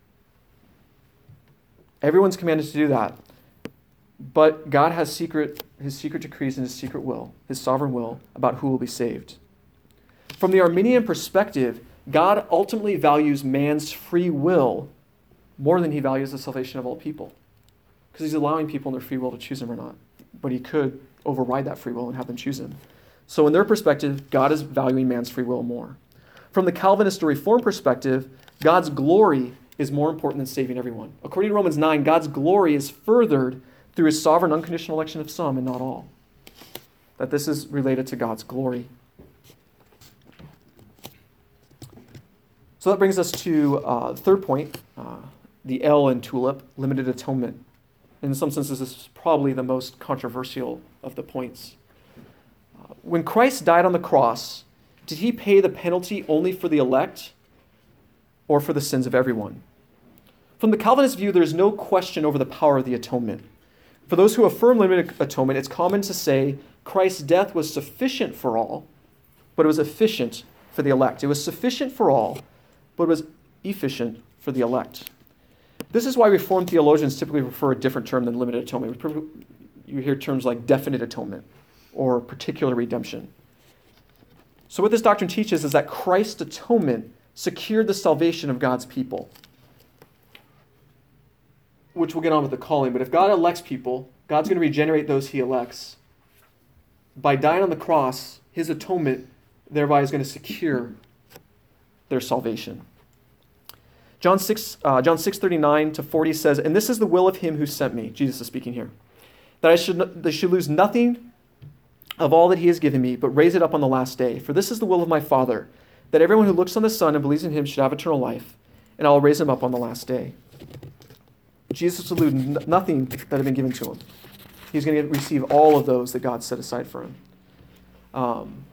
Everyone's commanded to do that. But God has secret, his secret decrees and his secret will, his sovereign will, about who will be saved. From the Arminian perspective, God ultimately values man's free will more than he values the salvation of all people. Because he's allowing people in their free will to choose him or not. But he could override that free will and have them choose him. So in their perspective, God is valuing man's free will more. From the Calvinist or Reformed perspective, God's glory is more important than saving everyone. According to Romans nine, God's glory is furthered through his sovereign unconditional election of some and not all. That this is related to God's glory. So that brings us to uh, the third point, uh, the L in TULIP, limited atonement. In some senses, this is probably the most controversial of the points. Uh, when Christ died on the cross, did he pay the penalty only for the elect or for the sins of everyone? From the Calvinist view, there is no question over the power of the atonement. For those who affirm limited atonement, it's common to say Christ's death was sufficient for all, but it was efficient for the elect. It was sufficient for all, but it was efficient for the elect. This is why Reformed theologians typically prefer a different term than limited atonement. You hear terms like definite atonement or particular redemption. So what this doctrine teaches is that Christ's atonement secured the salvation of God's people, which we'll get on with the calling. But if God elects people, God's going to regenerate those he elects. By dying on the cross, his atonement thereby is going to secure their salvation. John six, uh, John six thirty-nine to forty says, "And this is the will of him who sent me," Jesus is speaking here, "that I should, that I should lose nothing of all that he has given me, but raise it up on the last day. For this is the will of my Father, that everyone who looks on the Son and believes in him should have eternal life, and I will raise him up on the last day." Jesus would lose n- nothing that had been given to him. He's going to receive all of those that God set aside for him. Um,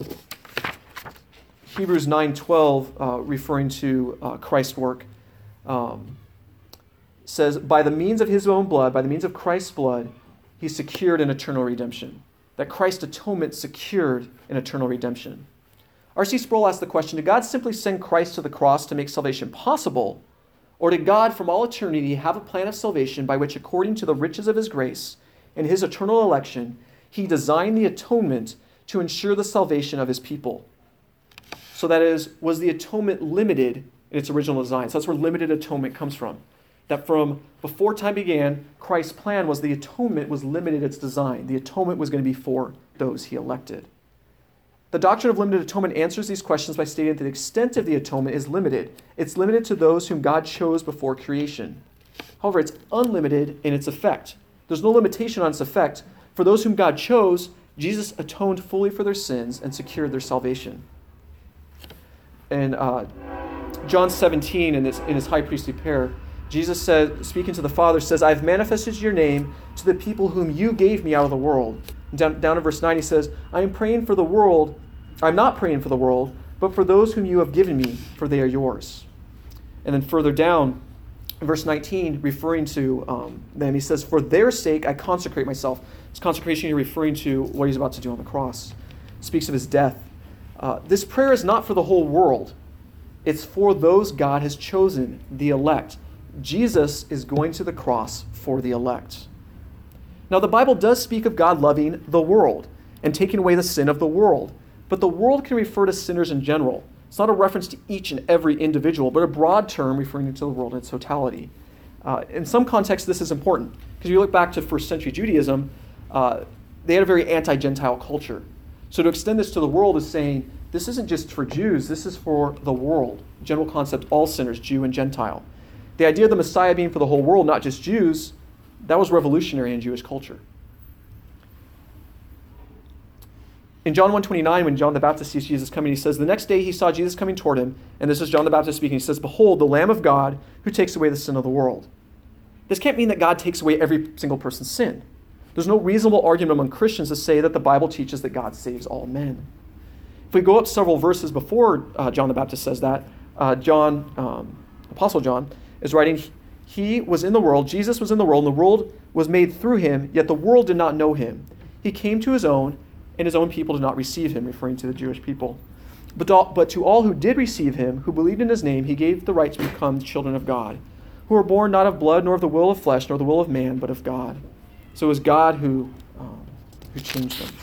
Hebrews nine twelve, uh, referring to uh, Christ's work, um, says, "By the means of his own blood, by the means of Christ's blood, he secured an eternal redemption." That Christ's atonement secured an eternal redemption. R C Sproul asked the question, did God simply send Christ to the cross to make salvation possible? Or did God from all eternity have a plan of salvation by which, according to the riches of his grace and his eternal election, he designed the atonement to ensure the salvation of his people? So that is, was the atonement limited in its original design? So that's where limited atonement comes from. That from before time began, Christ's plan was the atonement was limited in its design. The atonement was going to be for those he elected. The doctrine of limited atonement answers these questions by stating that the extent of the atonement is limited. It's limited to those whom God chose before creation. However, it's unlimited in its effect. There's no limitation on its effect. For those whom God chose, Jesus atoned fully for their sins and secured their salvation. In uh, John seventeen, in his, in his high priestly prayer, Jesus said, speaking to the Father, says, "I have manifested your name to the people whom you gave me out of the world." And down, down in verse nine, he says, "I am praying for the world. I'm not praying for the world, but for those whom you have given me, for they are yours." And then further down, in verse nineteen, referring to um, them, he says, "For their sake I consecrate myself." This consecration here referring to what he's about to do on the cross. Speaks of his death. Uh, this prayer is not for the whole world. It's for those God has chosen, the elect. Jesus is going to the cross for the elect. Now, the Bible does speak of God loving the world and taking away the sin of the world. But the world can refer to sinners in general. It's not a reference to each and every individual, but a broad term referring to the world in its totality. Uh, in some contexts, this is important. Because if you look back to first century Judaism, uh, they had a very anti-Gentile culture. So to extend this to the world is saying, this isn't just for Jews, this is for the world. General concept, all sinners, Jew and Gentile. The idea of the Messiah being for the whole world, not just Jews, that was revolutionary in Jewish culture. In John one twenty-nine, when John the Baptist sees Jesus coming, he says, the next day he saw Jesus coming toward him, and this is John the Baptist speaking. He says, "Behold, the Lamb of God who takes away the sin of the world." This can't mean that God takes away every single person's sin. There's no reasonable argument among Christians to say that the Bible teaches that God saves all men. If we go up several verses before uh, John the Baptist says that, uh, John, um, Apostle John, is writing, "He was in the world, Jesus was in the world, and the world was made through him, yet the world did not know him. He came to his own, and his own people did not receive him," referring to the Jewish people. But to, all, but to all who did receive him, who believed in his name, he gave the right to become children of God, who were born not of blood, nor of the will of flesh, nor the will of man, but of God. So it was God who, um, who changed them.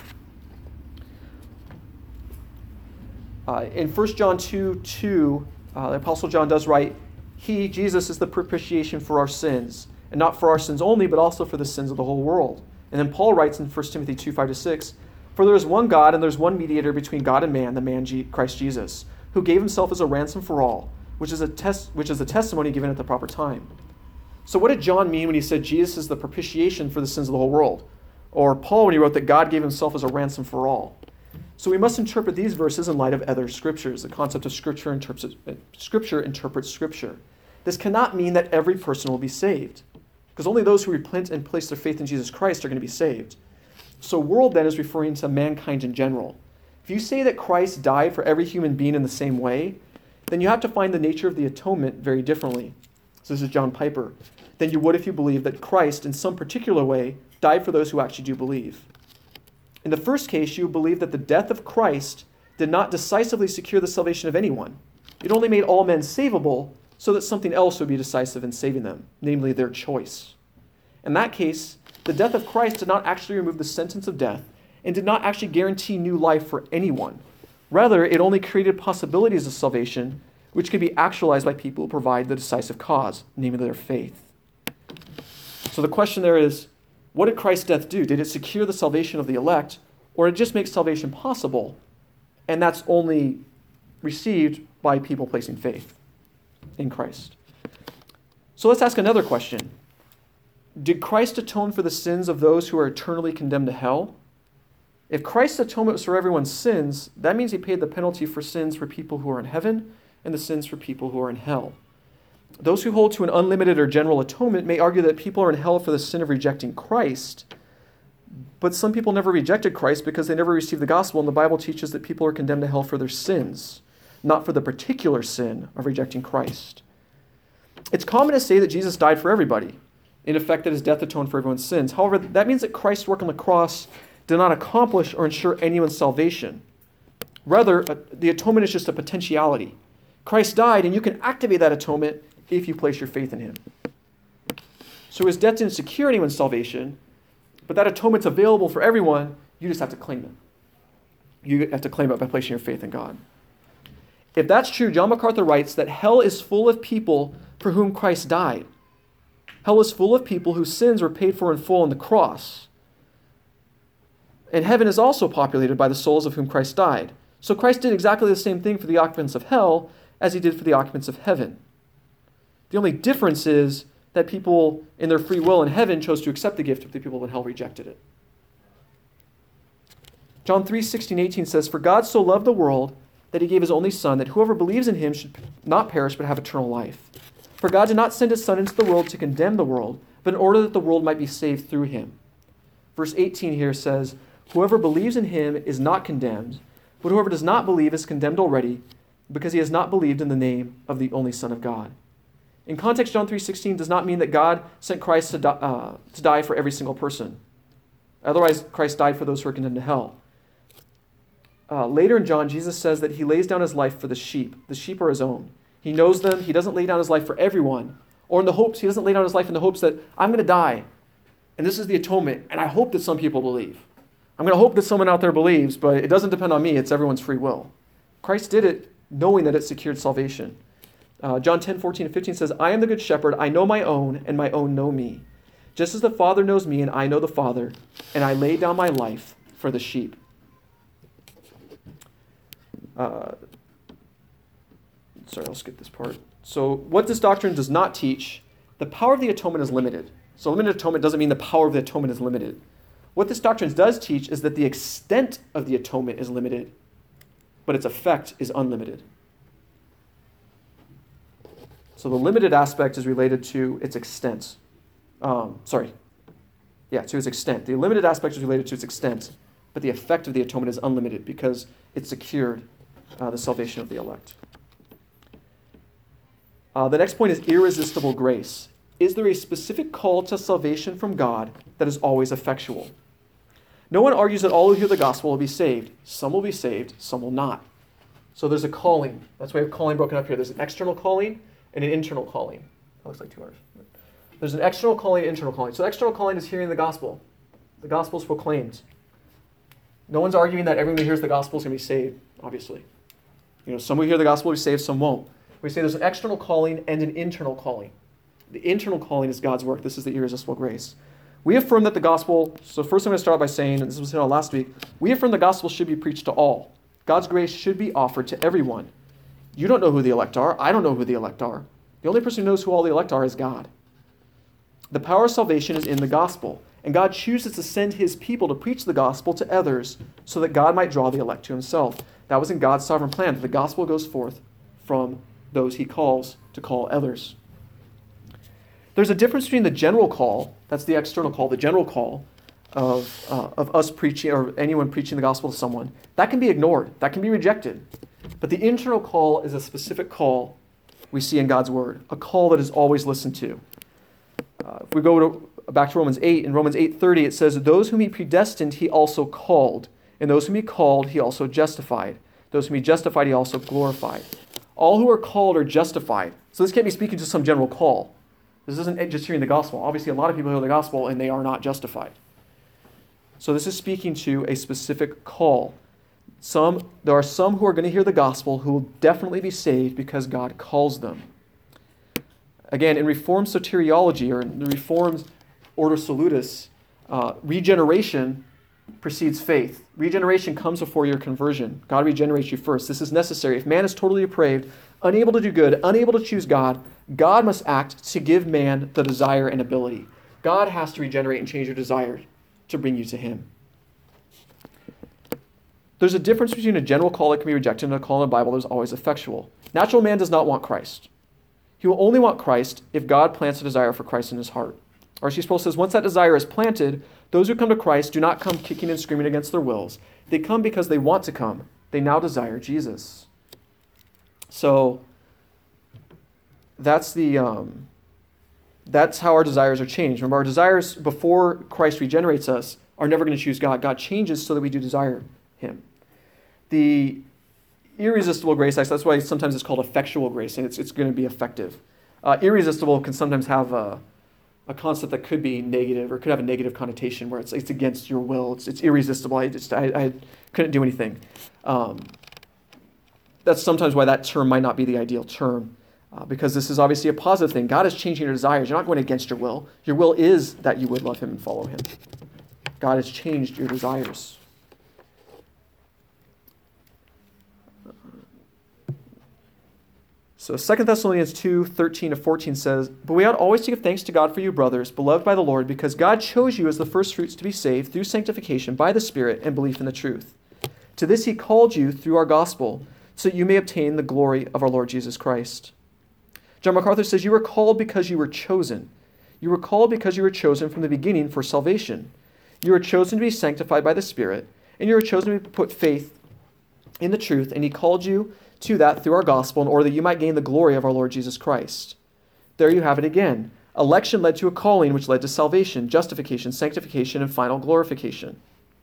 Uh, in First John two two, uh, the Apostle John does write, "He, Jesus, is the propitiation for our sins, and not for our sins only, but also for the sins of the whole world." And then Paul writes in First Timothy two five to six, "For there is one God, and there is one mediator between God and man, the man G- Christ Jesus, who gave himself as a ransom for all, which is a test, which is a testimony given at the proper time." So what did John mean when he said Jesus is the propitiation for the sins of the whole world? Or Paul when he wrote that God gave himself as a ransom for all? So we must interpret these verses in light of other scriptures. The concept of scripture interprets, scripture interprets scripture. This cannot mean that every person will be saved, because only those who repent and place their faith in Jesus Christ are going to be saved. So world then is referring to mankind in general. If you say that Christ died for every human being in the same way, then you have to find the nature of the atonement very differently. So this is John Piper. Than you would if you believed that Christ, in some particular way, died for those who actually do believe. In the first case, you believe that the death of Christ did not decisively secure the salvation of anyone. It only made all men savable so that something else would be decisive in saving them, namely their choice. In that case, the death of Christ did not actually remove the sentence of death and did not actually guarantee new life for anyone. Rather, it only created possibilities of salvation which could be actualized by people who provide the decisive cause, namely their faith. So the question there is, what did Christ's death do? Did it secure the salvation of the elect, or did it just make salvation possible, and that's only received by people placing faith in Christ? So let's ask another question. Did Christ atone for the sins of those who are eternally condemned to hell? If Christ's atonement was for everyone's sins, that means he paid the penalty for sins for people who are in heaven and the sins for people who are in hell. Those who hold to an unlimited or general atonement may argue that people are in hell for the sin of rejecting Christ, but some people never rejected Christ because they never received the gospel, and the Bible teaches that people are condemned to hell for their sins, not for the particular sin of rejecting Christ. It's common to say that Jesus died for everybody, in effect that his death atoned for everyone's sins. However, that means that Christ's work on the cross did not accomplish or ensure anyone's salvation. Rather, the atonement is just a potentiality. Christ died, and you can activate that atonement if you place your faith in him. So his death didn't secure anyone's salvation, but that atonement's available for everyone. You just have to claim it. You have to claim it by placing your faith in God. If that's true, John MacArthur writes that hell is full of people for whom Christ died. Hell is full of people whose sins were paid for in full on the cross. And heaven is also populated by the souls of whom Christ died. So Christ did exactly the same thing for the occupants of hell as he did for the occupants of heaven. The only difference is that people in their free will in heaven chose to accept the gift, but the people in hell rejected it. John three sixteen, eighteen says, "For God so loved the world that he gave his only Son, that whoever believes in him should not perish but have eternal life. For God did not send his Son into the world to condemn the world, but in order that the world might be saved through him." Verse eighteen here says, "Whoever believes in him is not condemned, but whoever does not believe is condemned already, because he has not believed in the name of the only Son of God." In context, John three sixteen does not mean that God sent Christ to, die, uh, to die for every single person. Otherwise, Christ died for those who are condemned to hell. Uh, later in John, Jesus says that he lays down his life for the sheep. The sheep are his own. He knows them. He doesn't lay down his life for everyone. Or in the hopes, he doesn't lay down his life in the hopes that I'm going to die, and this is the atonement, and I hope that some people believe. I'm going to hope that someone out there believes, but it doesn't depend on me. It's everyone's free will. Christ did it knowing that it secured salvation. Uh, John ten, fourteen, and fifteen says, "I am the good shepherd. I know my own, and my own know me. Just as the Father knows me, and I know the Father, and I lay down my life for the sheep." Uh, sorry, I'll skip this part. So what this doctrine does not teach, the power of the atonement is limited. So limited atonement doesn't mean the power of the atonement is limited. What this doctrine does teach is that the extent of the atonement is limited, but its effect is unlimited. So the limited aspect is related to its extent. Um, sorry. Yeah, to its extent. The limited aspect is related to its extent, but the effect of the atonement is unlimited because it secured uh, the salvation of the elect. Uh, the next point is irresistible grace. Is there a specific call to salvation from God that is always effectual? No one argues that all who hear the gospel will be saved. Some will be saved, some will not. So there's a calling. That's why we have calling broken up here. There's an external calling and an internal calling. That looks like two hours. There's an external calling and internal calling. So the external calling is hearing the gospel. The gospel is proclaimed. No one's arguing that everyone who hears the gospel is going to be saved, obviously. You know, some will hear the gospel will be saved, some won't. We say there's an external calling and an internal calling. The internal calling is God's work. This is the irresistible grace. We affirm that the gospel, so first I'm going to start by saying, and this was hit on last week, we affirm the gospel should be preached to all. God's grace should be offered to everyone. You don't know who the elect are. I don't know who the elect are. The only person who knows who all the elect are is God. The power of salvation is in the gospel, and God chooses to send his people to preach the gospel to others so that God might draw the elect to himself. That was in God's sovereign plan, that the gospel goes forth from those he calls to call others. There's a difference between the general call, that's the external call, the general call of, uh, of us preaching or anyone preaching the gospel to someone. That can be ignored. That can be rejected. But the internal call is a specific call we see in God's word, a call that is always listened to. Uh, if we go to, back to Romans eight, in Romans eight thirty, it says, those whom he predestined, he also called. And those whom he called, he also justified. Those whom he justified, he also glorified. All who are called are justified. So this can't be speaking to some general call. This isn't just hearing the gospel. Obviously, a lot of people hear the gospel and they are not justified. So this is speaking to a specific call. Some, there are some who are going to hear the gospel who will definitely be saved because God calls them. Again, in Reformed soteriology, or in the Reformed Ordo Salutis, uh, regeneration precedes faith. Regeneration comes before your conversion. God regenerates you first. This is necessary. If man is totally depraved, unable to do good, unable to choose God, God must act to give man the desire and ability. God has to regenerate and change your desire to bring you to him. There's a difference between a general call that can be rejected and a call in the Bible that is always effectual. Natural man does not want Christ. He will only want Christ if God plants a desire for Christ in his heart. R C Sproul says, once that desire is planted, those who come to Christ do not come kicking and screaming against their wills. They come because they want to come. They now desire Jesus. So that's the um, that's how our desires are changed. Remember, our desires before Christ regenerates us are never going to choose God. God changes so that we do desire him. The irresistible grace, that's why sometimes it's called effectual grace, and it's, it's going to be effective. Uh, irresistible can sometimes have a, a concept that could be negative or could have a negative connotation where it's, it's against your will. It's, it's irresistible. I, just, I, I couldn't do anything. Um, that's sometimes why that term might not be the ideal term, uh, because this is obviously a positive thing. God is changing your desires. You're not going against your will. Your will is that you would love him and follow him. God has changed your desires. So Second Thessalonians two, thirteen to fourteen says, but we ought always to give thanks to God for you, brothers, beloved by the Lord, because God chose you as the first fruits to be saved through sanctification by the Spirit and belief in the truth. To this he called you through our gospel, so that you may obtain the glory of our Lord Jesus Christ. John MacArthur says, you were called because you were chosen. You were called because you were chosen from the beginning for salvation. You were chosen to be sanctified by the Spirit, and you were chosen to put faith in the truth, and he called you to that through our gospel in order that you might gain the glory of our Lord Jesus Christ. There you have it again. Election led to a calling, which led to salvation, justification, sanctification, and final glorification.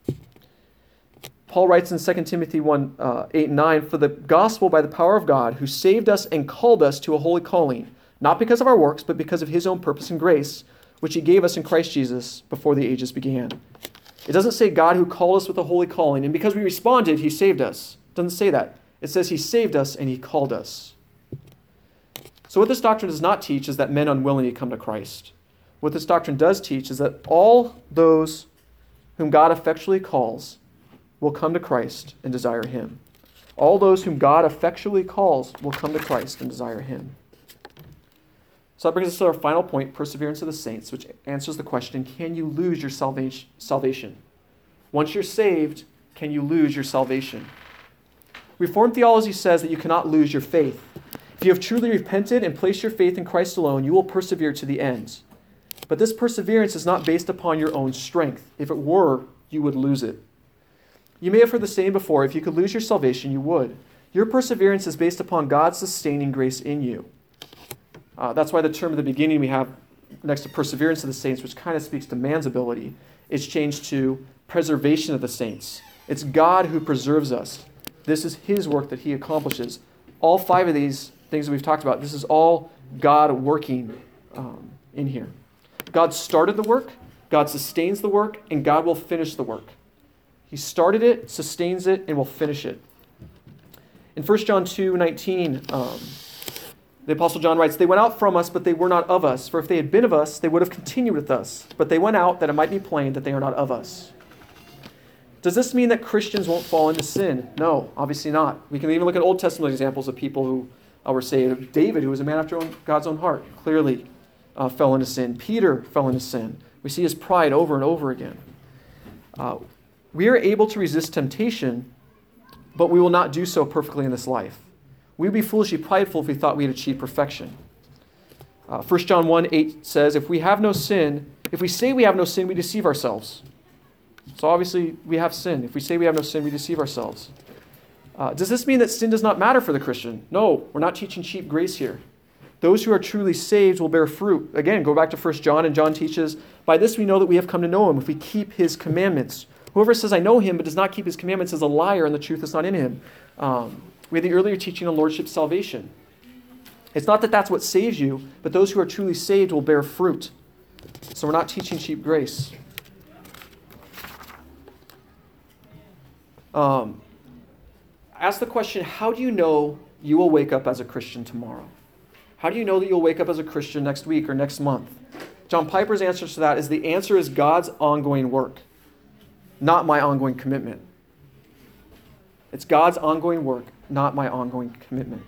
Paul writes in Second Timothy one, uh, eight and nine, for the gospel by the power of God, who saved us and called us to a holy calling, not because of our works, but because of his own purpose and grace, which he gave us in Christ Jesus before the ages began. It doesn't say God who called us with a holy calling, and because we responded, he saved us. It doesn't say that. It says he saved us and he called us. So what this doctrine does not teach is that men unwillingly come to Christ. What this doctrine does teach is that all those whom God effectually calls will come to Christ and desire him. All those whom God effectually calls will come to Christ and desire him. So that brings us to our final point, perseverance of the saints, which answers the question, can you lose your salvation? Once you're saved, can you lose your salvation? Reformed theology says that you cannot lose your faith. If you have truly repented and placed your faith in Christ alone, you will persevere to the end. But this perseverance is not based upon your own strength. If it were, you would lose it. You may have heard the saying before, if you could lose your salvation, you would. Your perseverance is based upon God's sustaining grace in you. Uh, that's why the term at the beginning we have next to perseverance of the saints, which kind of speaks to man's ability, it's changed to preservation of the saints. It's God who preserves us. This is his work that he accomplishes. All five of these things that we've talked about, this is all God working um, in here. God started the work, God sustains the work, and God will finish the work. He started it, sustains it, and will finish it. In First John two nineteen, um, the Apostle John writes, "They went out from us, but they were not of us. For if they had been of us, they would have continued with us. But they went out that it might be plain that they are not of us." Does this mean that Christians won't fall into sin? No, obviously not. We can even look at Old Testament examples of people who uh, were saved. David, who was a man after own, God's own heart, clearly uh, fell into sin. Peter fell into sin. We see his pride over and over again. Uh, we are able to resist temptation, but we will not do so perfectly in this life. We would be foolishly prideful if we thought we had achieved perfection. Uh, First John one eight says, if we have no sin, if we say we have no sin, we deceive ourselves. So obviously we have sin. If we say we have no sin, we deceive ourselves. Uh, does this mean that sin does not matter for the Christian? No, we're not teaching cheap grace here. Those who are truly saved will bear fruit. Again, go back to First John, and John teaches, by this we know that we have come to know him, if we keep his commandments. Whoever says, I know him, but does not keep his commandments is a liar, and the truth is not in him. Um, we had the earlier teaching on lordship salvation. It's not that that's what saves you, but those who are truly saved will bear fruit. So we're not teaching cheap grace. Um, ask the question, how do you know you will wake up as a Christian tomorrow? How do you know that you'll wake up as a Christian next week or next month? John Piper's answer to that is the answer is God's ongoing work, not my ongoing commitment. It's God's ongoing work, not my ongoing commitment.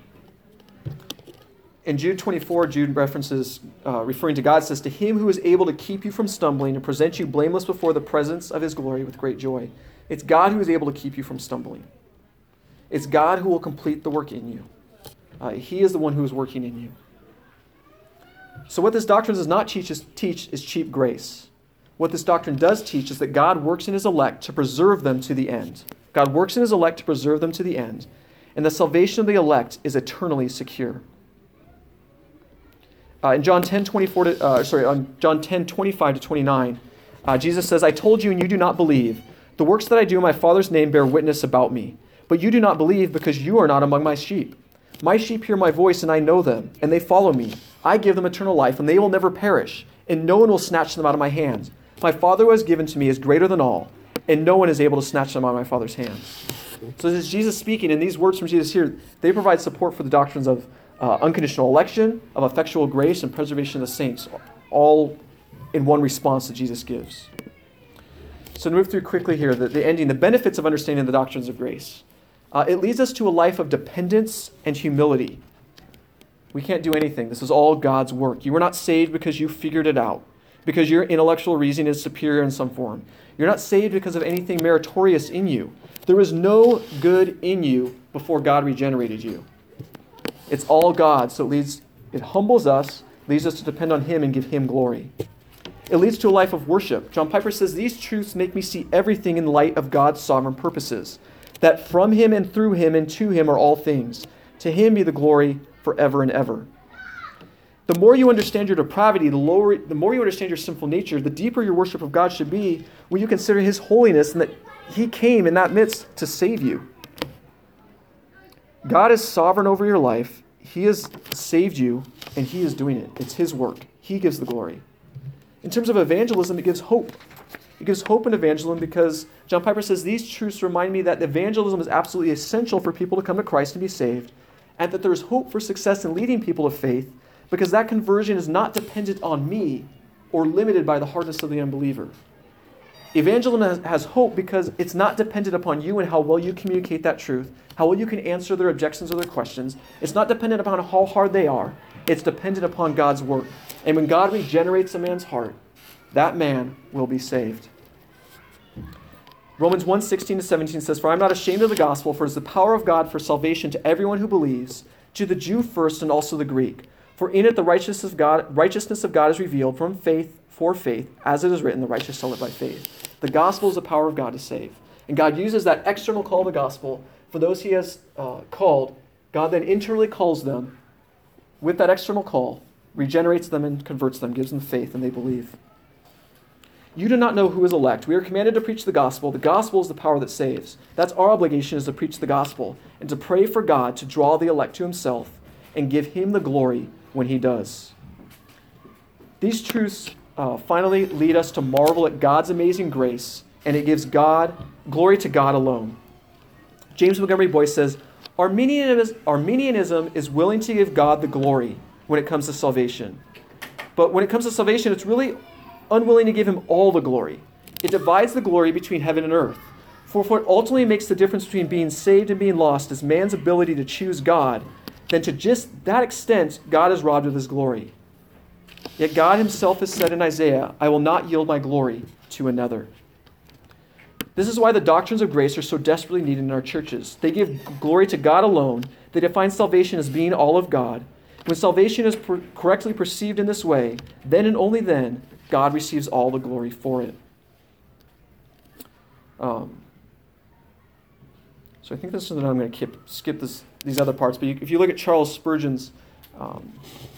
In Jude twenty-four, Jude references, uh, referring to God, says, to him who is able to keep you from stumbling and present you blameless before the presence of his glory with great joy. It's God who is able to keep you from stumbling. It's God who will complete the work in you. Uh, he is the one who is working in you. So what this doctrine does not teach is, teach is cheap grace. What this doctrine does teach is that God works in his elect to preserve them to the end. God works in his elect to preserve them to the end. And the salvation of the elect is eternally secure. Uh, in John ten twenty-four to, uh, sorry, on John ten twenty-five to twenty-nine, uh, Jesus says, I told you and you do not believe. The works that I do in my Father's name bear witness about me. But you do not believe because you are not among my sheep. My sheep hear my voice and I know them, and they follow me. I give them eternal life, and they will never perish, and no one will snatch them out of my hands. My Father who has given to me is greater than all, and no one is able to snatch them out of my Father's hands. So this is Jesus speaking, and these words from Jesus here, they provide support for the doctrines of uh, unconditional election, of effectual grace, and preservation of the saints, all in one response that Jesus gives. So to move through quickly here, the, the ending, the benefits of understanding the doctrines of grace. Uh, it leads us to a life of dependence and humility. We can't do anything. This is all God's work. You were not saved because you figured it out, because your intellectual reasoning is superior in some form. You're not saved because of anything meritorious in you. There was no good in you before God regenerated you. It's all God, so it leads, it humbles us, leads us to depend on him and give him glory. It leads to a life of worship. John Piper says, these truths make me see everything in light of God's sovereign purposes, that from him and through him and to him are all things. To him be the glory forever and ever. The more you understand your depravity, the lower, the more you understand your sinful nature, the deeper your worship of God should be when you consider his holiness and that he came in that midst to save you. God is sovereign over your life. He has saved you, and he is doing it. It's his work. He gives the glory. In terms of evangelism, it gives hope. It gives hope in evangelism because John Piper says these truths remind me that evangelism is absolutely essential for people to come to Christ and be saved, and that there's hope for success in leading people to faith because that conversion is not dependent on me or limited by the hardness of the unbeliever. Evangelism has, has hope because it's not dependent upon you and how well you communicate that truth, how well you can answer their objections or their questions. It's not dependent upon how hard they are. It's dependent upon God's work. And when God regenerates a man's heart, that man will be saved. Romans one sixteen to seventeen says, for I am not ashamed of the gospel, for it is the power of God for salvation to everyone who believes, to the Jew first and also the Greek. For in it the righteousness of God, righteousness of God is revealed from faith for faith, as it is written, the righteous shall live by faith. The gospel is the power of God to save. And God uses that external call of the gospel for those he has uh, called. God then internally calls them with that external call regenerates them and converts them, gives them faith, and they believe. You do not know who is elect. We are commanded to preach the gospel. The gospel is the power that saves. That's our obligation, is to preach the gospel and to pray for God to draw the elect to himself and give him the glory when he does. These truths uh, finally lead us to marvel at God's amazing grace, and it gives God glory to God alone. James Montgomery Boyce says, Arminianism, Arminianism is willing to give God the glory when it comes to salvation. But when it comes to salvation, it's really unwilling to give him all the glory. It divides the glory between heaven and earth. For what ultimately makes the difference between being saved and being lost is man's ability to choose God, then to just that extent, God is robbed of his glory. Yet God himself has said in Isaiah, I will not yield my glory to another. This is why the doctrines of grace are so desperately needed in our churches. They give glory to God alone. They define salvation as being all of God. When salvation is per- correctly perceived in this way, then and only then, God receives all the glory for it. Um, so I think this is something I'm going to skip, skip this, these other parts. But you, if you look at Charles Spurgeon's um,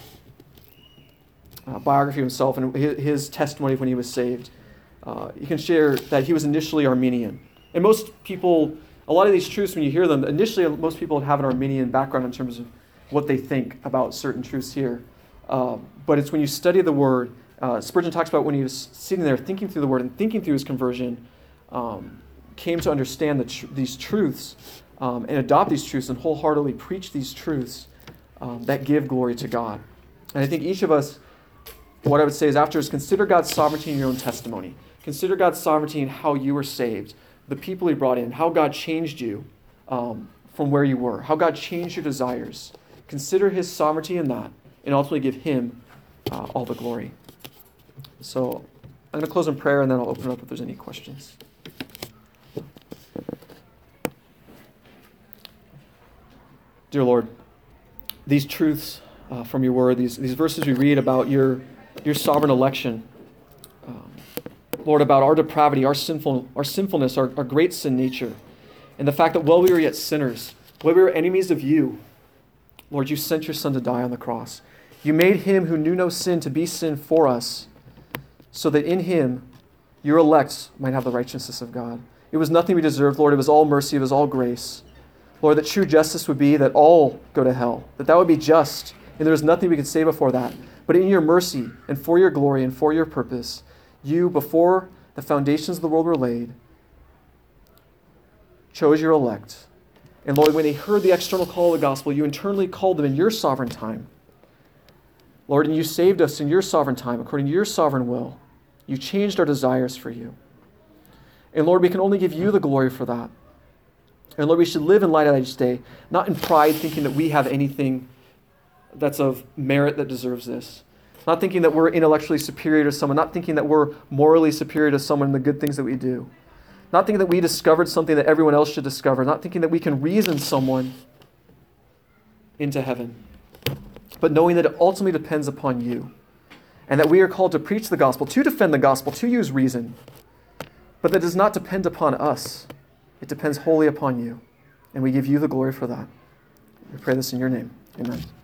uh, biography of himself and his, his testimony when he was saved, uh, you can share that he was initially Arminian. And most people, a lot of these truths, when you hear them, initially most people have an Arminian background in terms of what they think about certain truths here. Uh, but it's when you study the Word. Uh, Spurgeon talks about when he was sitting there thinking through the Word and thinking through his conversion, um, came to understand the tr- these truths um, and adopt these truths and wholeheartedly preach these truths um, that give glory to God. And I think each of us, what I would say is after is consider God's sovereignty in your own testimony. Consider God's sovereignty in how you were saved, the people he brought in, how God changed you um, from where you were, how God changed your desires. Consider his sovereignty in that and ultimately give him uh, all the glory. So I'm going to close in prayer and then I'll open it up if there's any questions. Dear Lord, these truths uh, from your word, these, these verses we read about your, your sovereign election, um, Lord, about our depravity, our sinful, our sinfulness, our, our great sin nature, and the fact that while we were yet sinners, while we were enemies of you, Lord, you sent your Son to die on the cross. You made him who knew no sin to be sin for us, so that in him your elect might have the righteousness of God. It was nothing we deserved, Lord. It was all mercy. It was all grace. Lord, that true justice would be that all go to hell, that that would be just, and there was nothing we could say before that. But in your mercy and for your glory and for your purpose, you, before the foundations of the world were laid, chose your elect. And Lord, when they heard the external call of the gospel, you internally called them in your sovereign time. Lord, and you saved us in your sovereign time, according to your sovereign will. You changed our desires for you. And Lord, we can only give you the glory for that. And Lord, we should live in light of that each day, not in pride, thinking that we have anything that's of merit that deserves this. Not thinking that we're intellectually superior to someone, not thinking that we're morally superior to someone in the good things that we do. Not thinking that we discovered something that everyone else should discover, not thinking that we can reason someone into heaven, but knowing that it ultimately depends upon you, and that we are called to preach the gospel, to defend the gospel, to use reason, but that does not depend upon us. It depends wholly upon you, and we give you the glory for that. We pray this in your name. Amen.